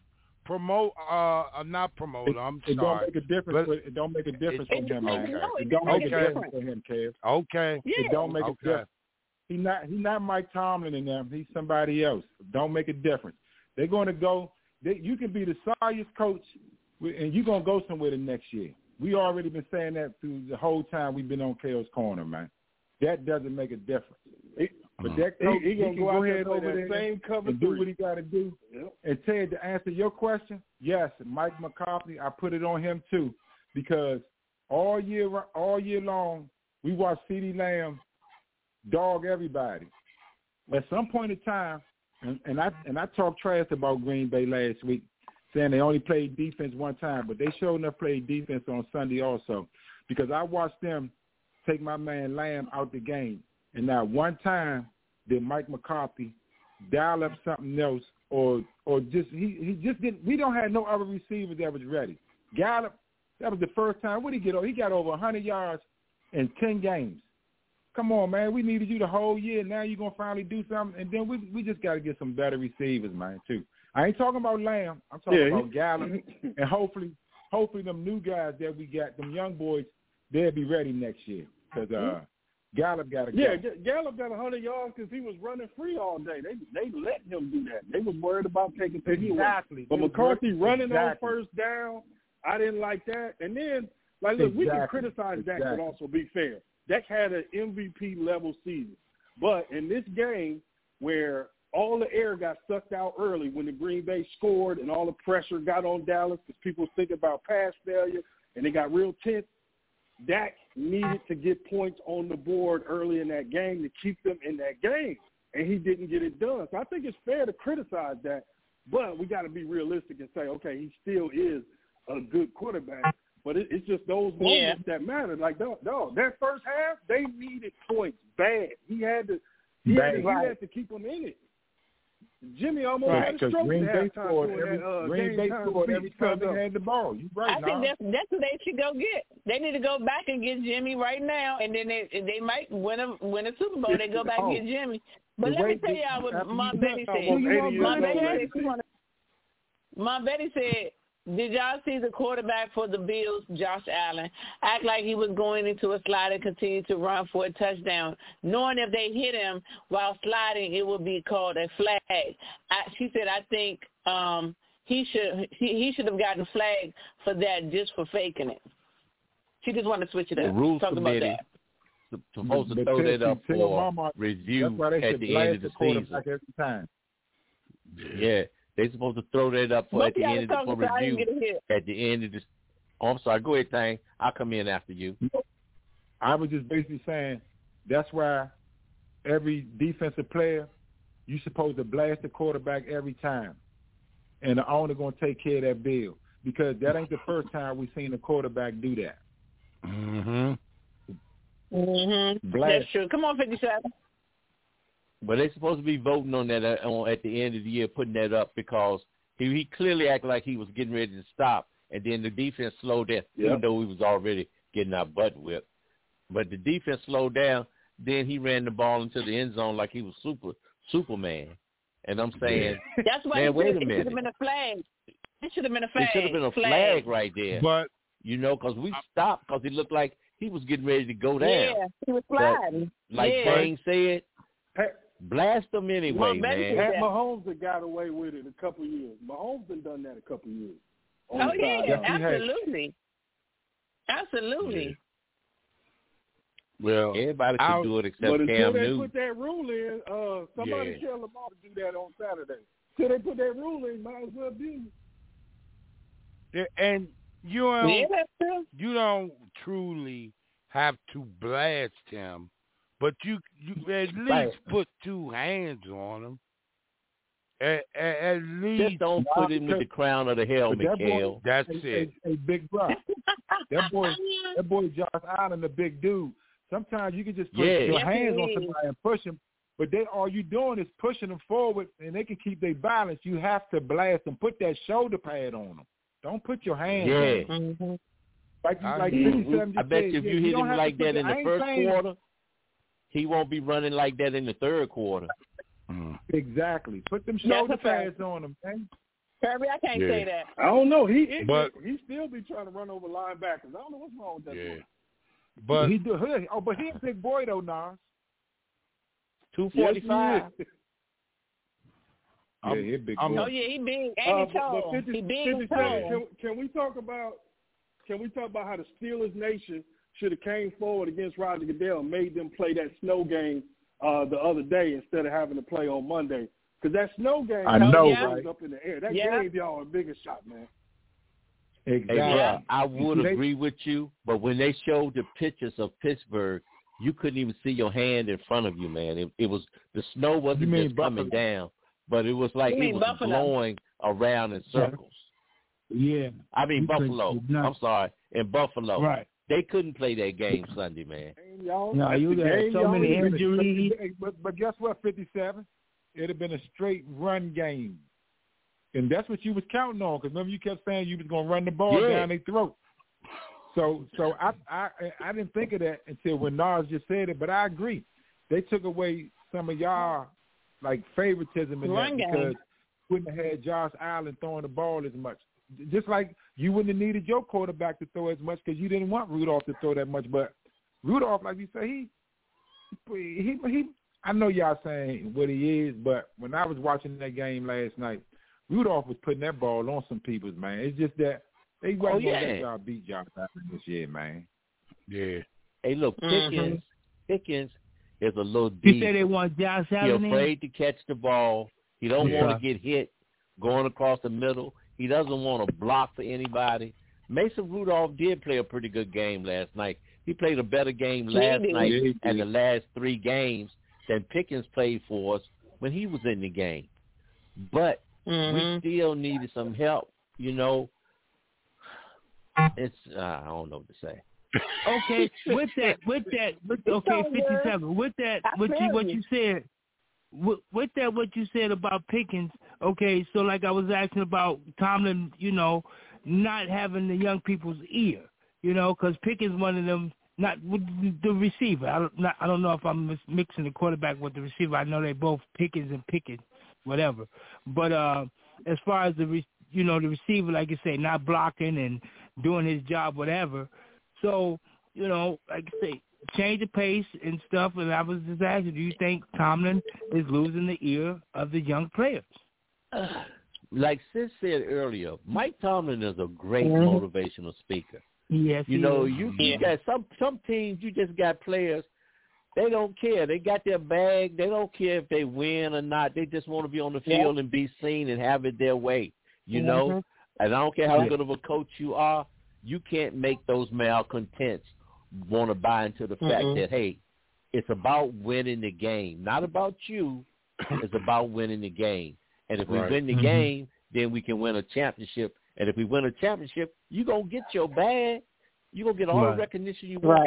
not promoter. I'm sorry. It don't make a difference. It don't make a difference for him, man. It don't make a difference for him, Kev. Okay. It don't make a difference. He's not Mike Tomlin and them. He's somebody else. Don't make a difference. They're going to go. You can be the sorriest coach, and you're going to go somewhere the next year. We already been saying that through the whole time we've been on Kale's Corner, man. That doesn't make a difference. But that coach, he can go ahead over there same cover and do what he got to do. Yep. And Ted, to answer your question, yes, Mike McCarthy, I put it on him too, because all year long we watched CeeDee Lamb dog everybody. At some point in time, and I talked trash about Green Bay last week, saying they only played defense one time, but they sure enough played defense on Sunday also, because I watched them take my man Lamb out the game. And not one time did Mike McCarthy dial up something else or just he just didn't. We don't have no other receivers that was ready. Gallup, that was the first time. What did he get? He got over 100 yards in 10 games. Come on, man. We needed you the whole year. Now you're going to finally do something. And then we just got to get some better receivers, man, too. I ain't talking about Lamb. I'm talking about Gallup. And hopefully them new guys that we got, them young boys, they'll be ready next year. Because Gallup got to go. Yeah, Gallup got 100 yards because he was running free all day. They let him do that. They was worried about taking things away. But McCarthy running on first down, I didn't like that. And then, look, we can criticize Dak, but also be fair. Dak had an MVP-level season. But in this game where all the air got sucked out early when the Green Bay scored and all the pressure got on Dallas because people was thinking about pass failure and they got real tense, Dak needed to get points on the board early in that game to keep them in that game, and he didn't get it done. So I think it's fair to criticize that, but we got to be realistic and say, okay, he still is a good quarterback, but it's just those moments that matter. Like, that first half, they needed points bad. He had to keep them in it. Jimmy almost had a stroke Green Bay scored every time they had the ball. You right. I think that's what they should go get. They need to go back and get Jimmy right now, and then they might win a Super Bowl. They go back and get Jimmy. But let me tell y'all what Mom Betty said. Mom Betty said, did y'all see the quarterback for the Bills, Josh Allen, act like he was going into a slide and continue to run for a touchdown, knowing if they hit him while sliding, it would be called a flag. She said, I think he should have gotten flagged for that just for faking it. She just wanted to switch it up. The rules committee supposed to throw that up for review at the end of the season. Yeah. They're supposed to throw that up for at the end of the review. At the end of this, I'm sorry. Go ahead, Thang. I'll come in after you. I was just basically saying that's why every defensive player, you're supposed to blast the quarterback every time, and the owner going to take care of that bill because that ain't the first time we've seen a quarterback do that. Mm-hmm. That's true. Come on, 57. But they're supposed to be voting on that at the end of the year, putting that up because he clearly acted like he was getting ready to stop, and then the defense slowed down, even though he was already getting our butt whipped. But the defense slowed down. Then he ran the ball into the end zone like he was Superman. And I'm saying, that's why man, wait a It minute. should have been a flag. It should have been a flag. It should have been a flag right there. But because we stopped because he looked like he was getting ready to go down. Yeah, he was sliding. Like Bang said, blast him anyway, man. Pat Mahomes had got away with it a couple of years. Mahomes been done that a couple of years. Oh, yeah, absolutely. Absolutely. Well, everybody can do it except Cam Newton. But until they put that rule in, somebody tell Lamar to do that on Saturday. Until they put that rule in, might as well do it. And you don't truly have to blast him, but you at least put two hands on him. At least just don't put him with the crown of the helmet, Kel. That's it. Hey, big bro. that boy Josh Allen, the big dude. Sometimes you can just put your hands on somebody and push them, but all you doing is pushing them forward, and they can keep their balance. You have to blast them. Put that shoulder pad on them. Don't put your hands on them. Like 57 I bet you if you hit him like that in the first quarter, he won't be running like that in the third quarter. Exactly. Put them shoulder pads on him, man. Kirby, I can't say that. I don't know. He still be trying to run over linebackers. I don't know what's wrong with that. Yeah. But he a big boy though, Nas. 245. Yeah, he a big boy. Oh yeah, he big and he tall. He big and tall. Can we talk about how the Steelers Nation should have came forward against Roger Goodell and made them play that snow game the other day instead of having to play on Monday? Because that snow game goes up in the air. That gave y'all a bigger shot, man. Exactly. Hey, I would agree with you, but when they showed the pictures of Pittsburgh, you couldn't even see your hand in front of you, man. It was the snow wasn't just coming down, but it was like it was blowing around in circles. Yeah. I mean Buffalo. I'm sorry, in Buffalo. Right. They couldn't play that game Sunday, man. No, you got so many injuries. But guess what, 57? It'd have been a straight run game. And that's what you was counting on, because remember you kept saying you was going to run the ball down their throat. So I didn't think of that until when Nas just said it, but I agree. They took away some of y'all like favoritism in that because wouldn't have had Josh Allen throwing the ball as much. Just like you wouldn't have needed your quarterback to throw as much because you didn't want Rudolph to throw that much. But Rudolph, like you say, he I know y'all saying what he is, but when I was watching that game last night, Rudolph was putting that ball on some people's, man. It's just that they wasn't going to let y'all beat Josh Allen this year, man. Yeah. Hey, look, Pickens is a little deep. You say they want Josh Allen? He's afraid to catch the ball. He don't want to get hit going across the middle. He doesn't want to block for anybody. Mason Rudolph did play a pretty good game last night. He played a better game last night and the last three games than Pickens played for us when he was in the game. But we still needed some help, you know. It's I don't know what to say. Okay, with that, 57. With that, what you said. With that, what you said about Pickens. Okay, so like I was asking about Tomlin, you know, not having the young people's ear, you know, because Pickens one of them. Not with the receiver. I don't know if I'm mixing the quarterback with the receiver. I know they both Pickens and Pickens, whatever. But as far as the receiver, like you say, not blocking and doing his job, whatever. So, you know, like I say, change the pace and stuff. And I was just asking, do you think Tomlin is losing the ear of the young players? Like Sis said earlier, Mike Tomlin is a great motivational speaker. Yes, you know, you got some teams. You just got players. They don't care. They got their bag. They don't care if they win or not. They just want to be on the field and be seen and have it their way. You know, and I don't care how good of a coach you are. You can't make those malcontents want to buy into the fact that hey, it's about winning the game, not about you. It's about winning the game. And if we win the game, then we can win a championship. And if we win a championship, you're going to get your bag. You're going to get all the recognition you want.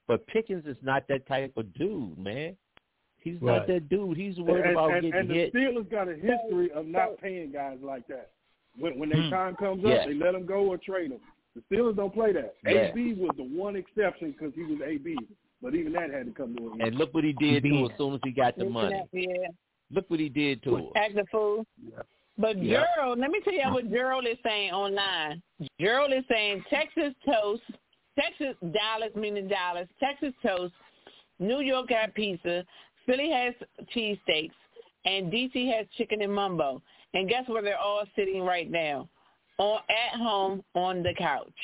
But Pickens is not that type of dude, man. He's not that dude. He's worried about getting hit. And the Steelers got a history of not paying guys like that. When their time comes up, they let them go or trade them. The Steelers don't play that. AB was the one exception because he was AB. But even that had to come to an end. And look what he did to him as soon as he got the money. Look what he did to him. Act the fool. But Gerald, let me tell you what Gerald is saying online. Gerald is saying Texas toast, Texas Dallas, meaning Dallas, Texas toast, New York got pizza, Philly has cheesesteaks, and D.C. has chicken and mumbo. And guess where they're all sitting right now? At home on the couch.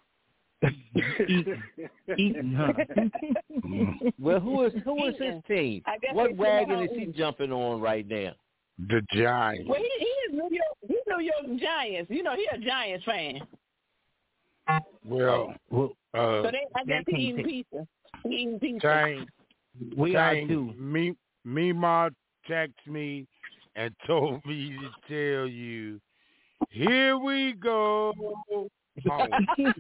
Eating, huh? Well, who is his team? What wagon is he jumping on right now? The Giants. Well, he is New York. He's New York Giants. You know, he's a Giants fan. Well, so I guess he's eating pizza. We are too. Mima texted me and told me to tell you, here we go. On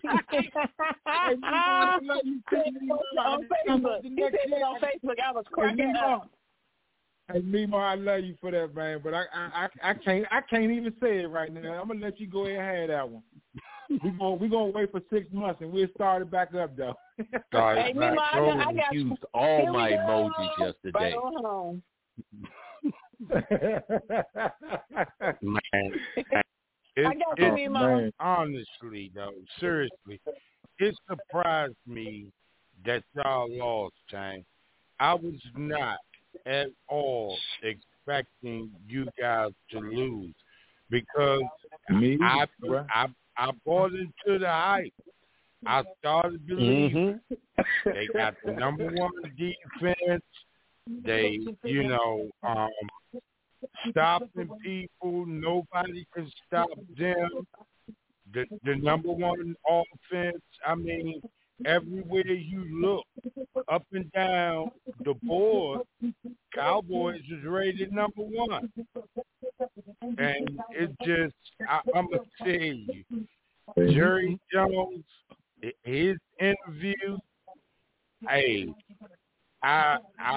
Facebook. He said it on Facebook. I was cracking up. Hey, Mima, I love you for that, man. But I can't even say it right now. I'm gonna let you go ahead and have that one. We're gonna wait for 6 months and we'll start it back up though. Hey, Mima, I got used all my emojis yesterday. Man, honestly, though, seriously, it surprised me that y'all lost, Chang. I was not at all expecting you guys to lose because I bought into the hype. I started believing they got the number one defense. They, stopping people. Nobody can stop them. The number one offense. I mean, everywhere you look, up and down the board, Cowboys is rated number one. And it just, I'm going to tell you, Jerry Jones, his interview, hey, I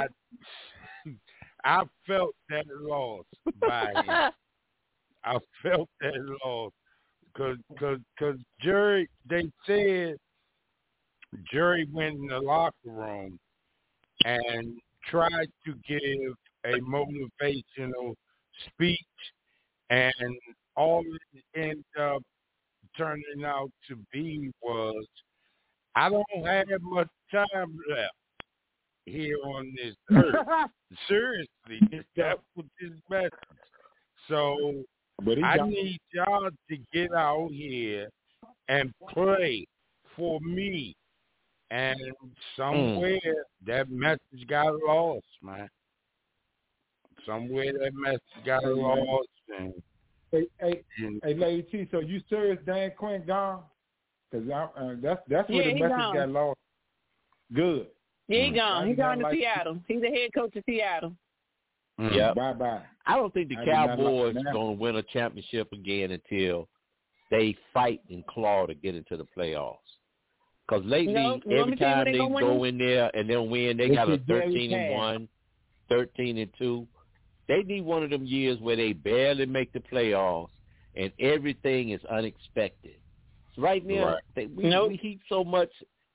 felt that loss by him. I felt that loss because Jerry, they said Jerry went in the locker room and tried to give a motivational speech, and all it ended up turning out to be was, I don't have much time left here on this earth. Seriously, that was his message. So I need y'all to get out here and play for me. And somewhere that message got lost, man. Somewhere that message got lost. And, hey, Lady T, so you serious Dan Quinn gone? Because that's where the message got lost. Good. Yeah, he gone. He's gone to Seattle. He's the head coach of Seattle. Yeah. Bye-bye. I don't think the Cowboys are going to win a championship again until they fight and claw to get into the playoffs. Because lately, every time they go in there and they'll win, they got a 13-1, 13-2. They need one of them years where they barely make the playoffs and everything is unexpected. So right now, we heap so much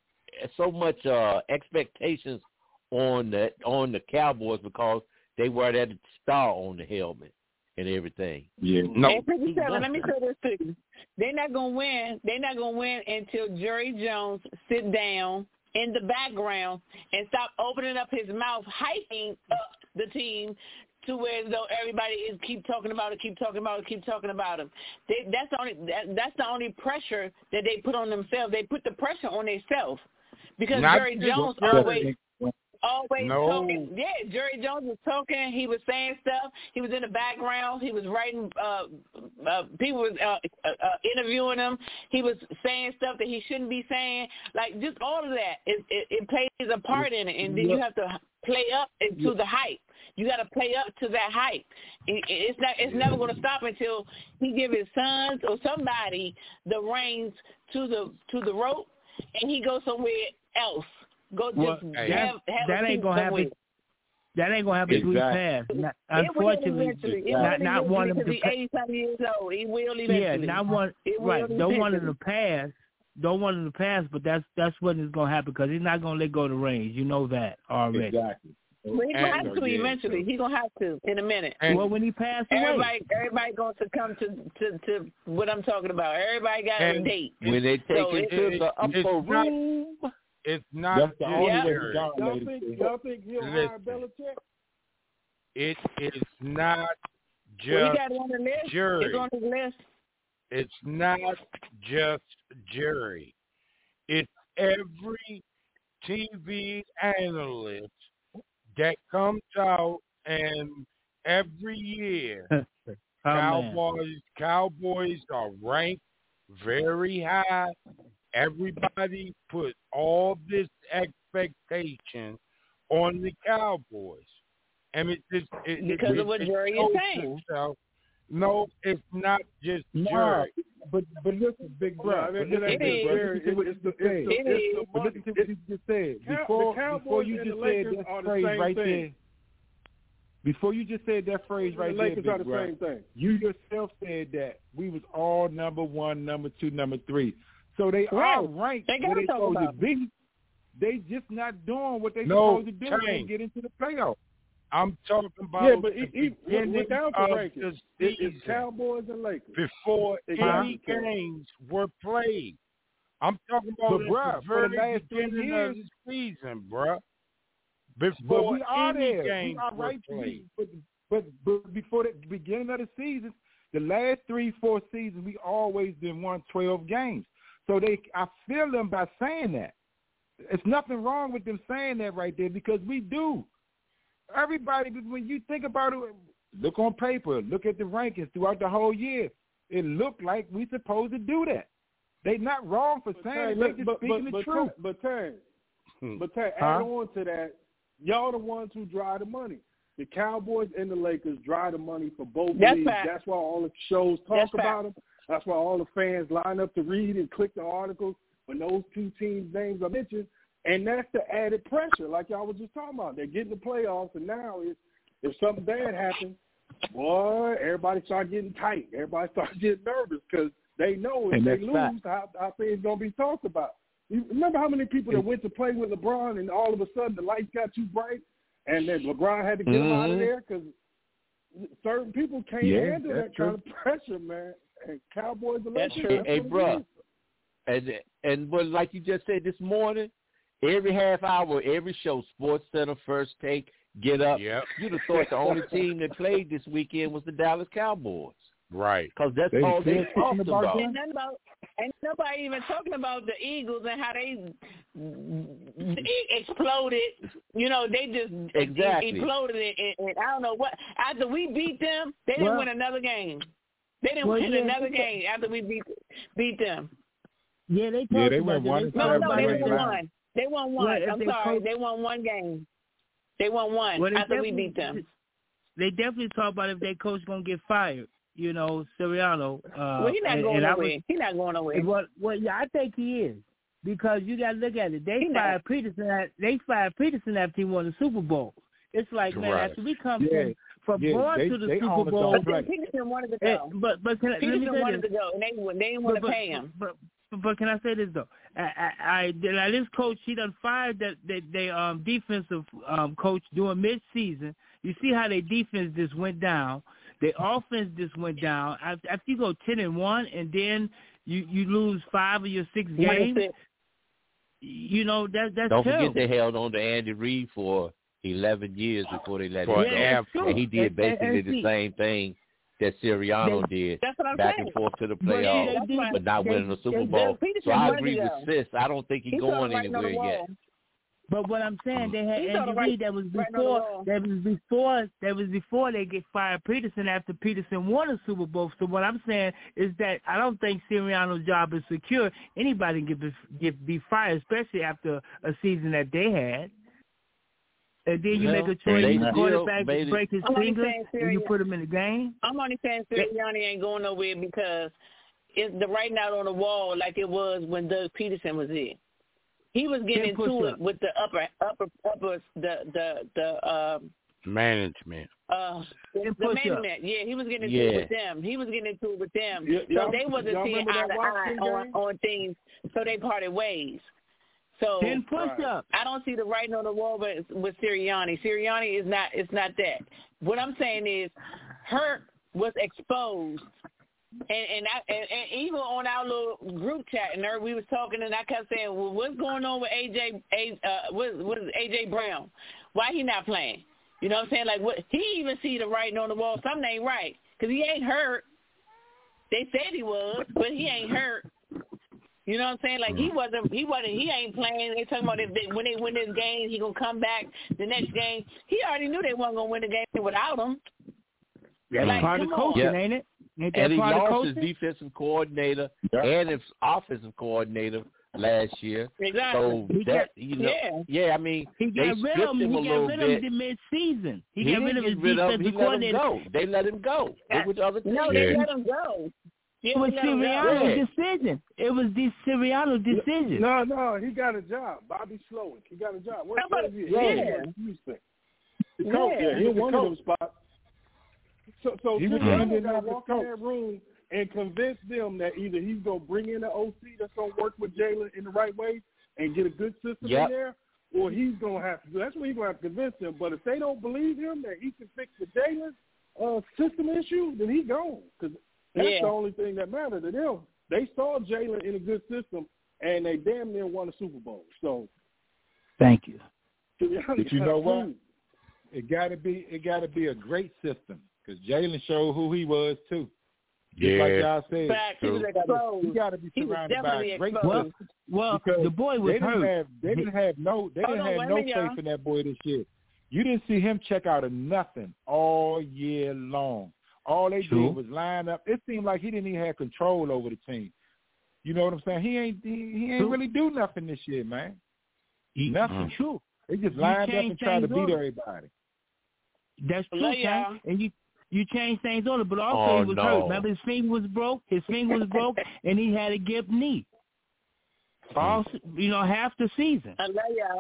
expectations on the Cowboys because they wear that star on the helmet and everything. Yeah. No. Let me say this to you. They're not gonna win. They're not gonna win until Jerry Jones sit down in the background and stop opening up his mouth, hyping up the team to where though everybody is keep talking about it. That's the only pressure that they put on themselves. They put the pressure on themselves because Jerry Jones always talking. Yeah, Jerry Jones was talking. He was saying stuff. He was in the background. He was writing. People was interviewing him. He was saying stuff that he shouldn't be saying. Like just all of that. It plays a part in it, and then you have to play up to the hype. You got to play up to that hype. It's never going to stop until he give his sons or somebody the reins to the rope, and he goes somewhere else go just have that ain't gonna happen. That ain't gonna happen. Exactly. Three pass. Unfortunately, not one of them. He's 80-something years old. He will eventually. Yeah, not one. Right. Don't want him to pass. Don't want him to pass, but that's when it's gonna happen because he's not gonna let go of the reins. You know that already. Exactly. Well, he's gonna have to eventually. He's gonna have to in a minute. Well, when he passes away, everybody going to come to what I'm talking about. Everybody got a date. When they take it to the upper room. It's not. That's the only way. Y'all think he'll hire Belichick? It is not just he got on the list. Jerry. It's on his list. It's not just Jerry. It's every TV analyst that comes out and every year Cowboys are ranked very high. Everybody put all this expectation on the Cowboys. And because of what Jerry is saying. No, it's not just Jerry. But listen, Big Bro. It's the thing. But listen to what you just said. Before you just said that phrase right there. Before you just said that phrase right there, Big Bro, you yourself said that we was all number 1, number 2, number 3. So they are ranked where they supposed to be. They just not doing what they supposed to do and get into the playoffs. I'm talking about but without the rankings, it's Cowboys and Lakers. Before any games were played. I'm talking about the very beginning of the season, bruh. Before any games were played. But before the beginning of the season, the last 3-4 seasons, we always been won 12 games. So I feel them by saying that. It's nothing wrong with them saying that right there because we do. Everybody, when you think about it, look on paper, look at the rankings throughout the whole year. It looked like we supposed to do that. They not wrong for saying it. They just speaking the truth. But add on to that, y'all the ones who drive the money. The Cowboys and the Lakers drive the money for both leagues. That's why all the shows talk about them. That's why all the fans line up to read and click the articles when those two teams' names are mentioned. And that's the added pressure, like y'all were just talking about. They're getting the playoffs, and now if something bad happens, boy, everybody start getting tight. Everybody starts getting nervous because they know if they lose, how things going to be talked about. You remember how many people that went to play with LeBron, and all of a sudden the lights got too bright, and then LeBron had to get them out of there because certain people can't handle that kind of pressure, man. And Cowboys are like that. Hey, bro. And but like you just said this morning, every half hour, every show, Sports Center, First Take, Get Up. Yep. You'd have thought the only team that played this weekend was the Dallas Cowboys. Right. Because that's all they talked about. Ain't nobody even talking about the Eagles and how they exploded. You know, they just exploded. And I don't know what. After we beat them, they didn't win another game. They didn't win another game after we beat them. Yeah, they won one. No, they won one. They won one. I'm sorry. They won one game. They won one after we beat them. They definitely talk about if their coach going to get fired. You know, Sirianni. Well, he's not going nowhere. He's not going nowhere. Well, yeah, I think he is. Because you got to look at it. They fired Peterson after he won the Super Bowl. It's like, man, after we come from going to the Super Bowl. Peterson wanted to go. But Peterson wanted to go, and they didn't want to pay him. But can I say this though? This coach, he done fired that defensive coach during mid-season. You see how their defense just went down. Their offense just went down. After you go 10-1 and then you lose 5 of your 6 games, you know that's Don't terrible. forget they held on to Andy Reid for 11 years before they let him go, and he did basically the same thing that Sirianni did, back and forth to the playoffs, but not winning the Super Bowl. So I agree with Sis. I don't think he's going anywhere yet. But what I'm saying, they had Andy Reid. That was before they get fired Peterson after Peterson won a Super Bowl. So what I'm saying is that I don't think Sirianni's job is secure. Anybody can be fired, especially after a season that they had. And then you make a choice, the quarterback break his finger, and you put him in the game. I'm only saying Sirianni ain't going nowhere because it's the writing out on the wall like it was when Doug Peterson was in. he was getting into it with the upper the management. The management, he was getting into it with them. He was getting into it with them. So they wasn't seeing eye to eye on things, so they parted ways. So I don't see the writing on the wall with Sirianni. Sirianni it's not that. What I'm saying is Hurt was exposed. And even on our little group chat, and we was talking, and I kept saying, well, what's going on with what is AJ Brown? Why he not playing? You know what I'm saying? Like, what he even see the writing on the wall. Something ain't right because he ain't hurt. They said he was, but he ain't hurt. You know what I'm saying? Like, he ain't playing. They talking about when they win this game, he gonna come back the next game. He already knew they wasn't gonna win the game without him. That's like, part of coaching, ain't it? And he lost his defensive coordinator and his offensive coordinator last year. Exactly. So that, I mean, he got rid of him. He got rid of him mid-season. He got rid of his defensive coordinator. They let him go. They went to other teams. No, they let him go. It was Sirianni's decision. It was the Sirianni's decision. No, he got a job. Bobby Slowick. He got a job. What is he? Houston. He won them spots. So he got to walk in that room and convince them that either he's going to bring in an OC that's going to work with Jalen in the right way and get a good system in there, or he's going to have to do. That's what he's going to have to convince them. But if they don't believe him that he can fix the Jalen system issue, then he's gone. Because that's the only thing that mattered to them. They saw Jalen in a good system, and they damn near won a Super Bowl. So, thank you. But you know what? It got to be a great system. Because Jalen showed who he was too. Just like y'all said, he got to be surrounded by a great system. Well, the boy was hurt. They didn't have no faith in that boy this year. You didn't see him check out of nothing all year long. All they did was line up. It seemed like he didn't even have control over the team. You know what I'm saying? He ain't really do nothing this year, man. Nothing. True. They just lined up and tried to beat everybody. That's true, and you change things on it, but also he was hurt. Remember, his finger was broke, and he had a gimped knee. Also, half the season. I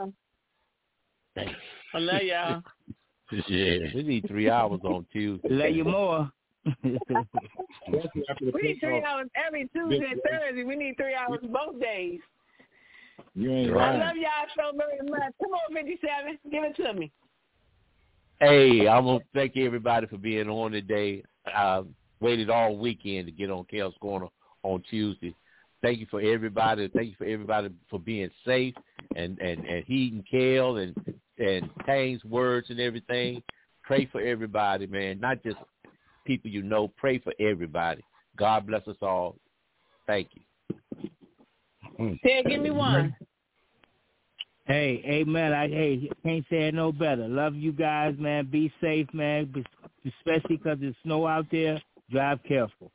love y'all. We need 3 hours on Tuesday. Love you more. We need 3 hours every Tuesday and Thursday. We need 3 hours both days. You ain't right. I love y'all so very much. Come on, 57. Give it to me. Hey, I want to thank everybody for being on today. I waited all weekend to get on Kale's Corner on Tuesday. Thank you for everybody. Thank you for everybody for being safe and heeding Kale and Tane's words and everything. Pray for everybody, man. Not just people you know. Pray for everybody. God bless us all. Thank you. Ted, give me one. Hey, amen. I can't say it no better. Love you guys, man. Be safe, man, especially because there's snow out there. Drive careful.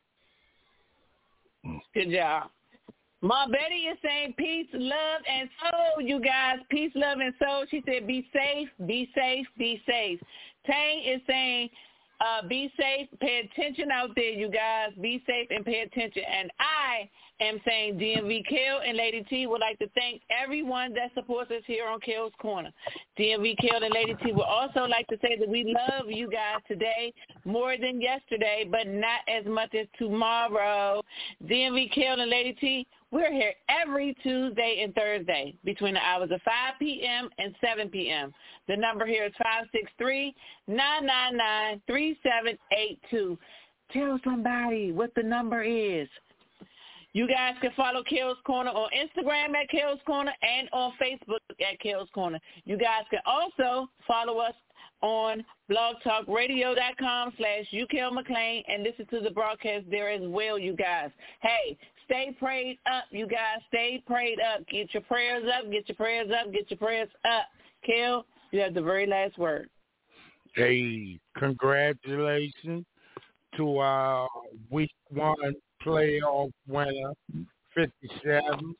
Good job. Ma Betty is saying peace, love, and soul, you guys. Peace, love, and soul. She said be safe, be safe, be safe. Tang is saying be safe, pay attention out there, you guys. Be safe and pay attention. And I am saying DMV Kale and Lady T would like to thank everyone that supports us here on Kale's Corner. DMV Kale and Lady T would also like to say that we love you guys today more than yesterday, but not as much as tomorrow. DMV Kale and Lady T, we're here every Tuesday and Thursday between the hours of 5 p.m. and 7 p.m. The number here is 563-999-3782. Tell somebody what the number is. You guys can follow Kale's Corner on Instagram at Kale's Corner and on Facebook at Kale's Corner. You guys can also follow us on blogtalkradio.com/UKMcLean and listen to the broadcast there as well, you guys. Hey, stay prayed up, you guys. Stay prayed up. Get your prayers up, get your prayers up, get your prayers up. Kale, you have the very last word. Hey, congratulations to our week 1 playoff winner, 57.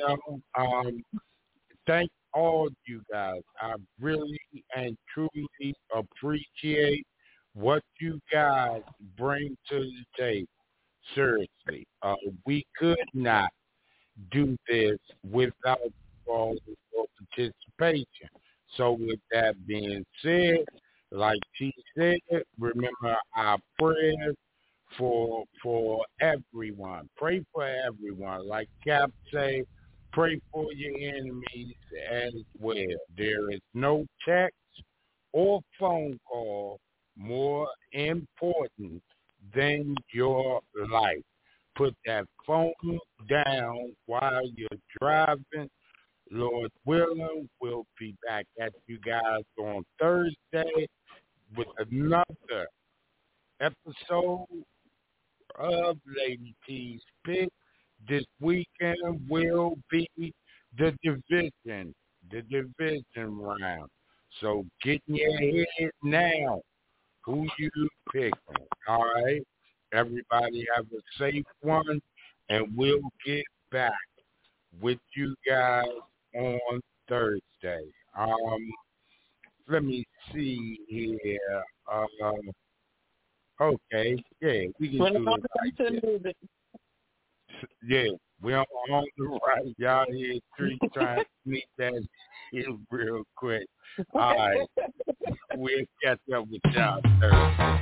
Thank all you guys. I really and truly appreciate what you guys bring to the table. Seriously, we could not do this without all for participation. So with that being said, like she said, remember our prayers for everyone. Pray for everyone. Like Cap say, pray for your enemies as well. There is no text or phone call more important than your life. Put that phone down while you're driving. Lord willing, we'll be back at you guys on Thursday with another episode of Lady T's Pick. This weekend will be the division round. So get in your head now. Who you picking? All right? Everybody have a safe one, and we'll get back with you guys on Thursday. Let me see here. Okay, yeah, we can do it like that. Yeah, we're on the right. Y'all here three trying to sneak that in real quick. All right, we'll catch up with y'all Thursday.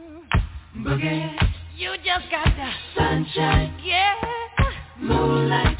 You just got the sunshine, yeah, moonlight.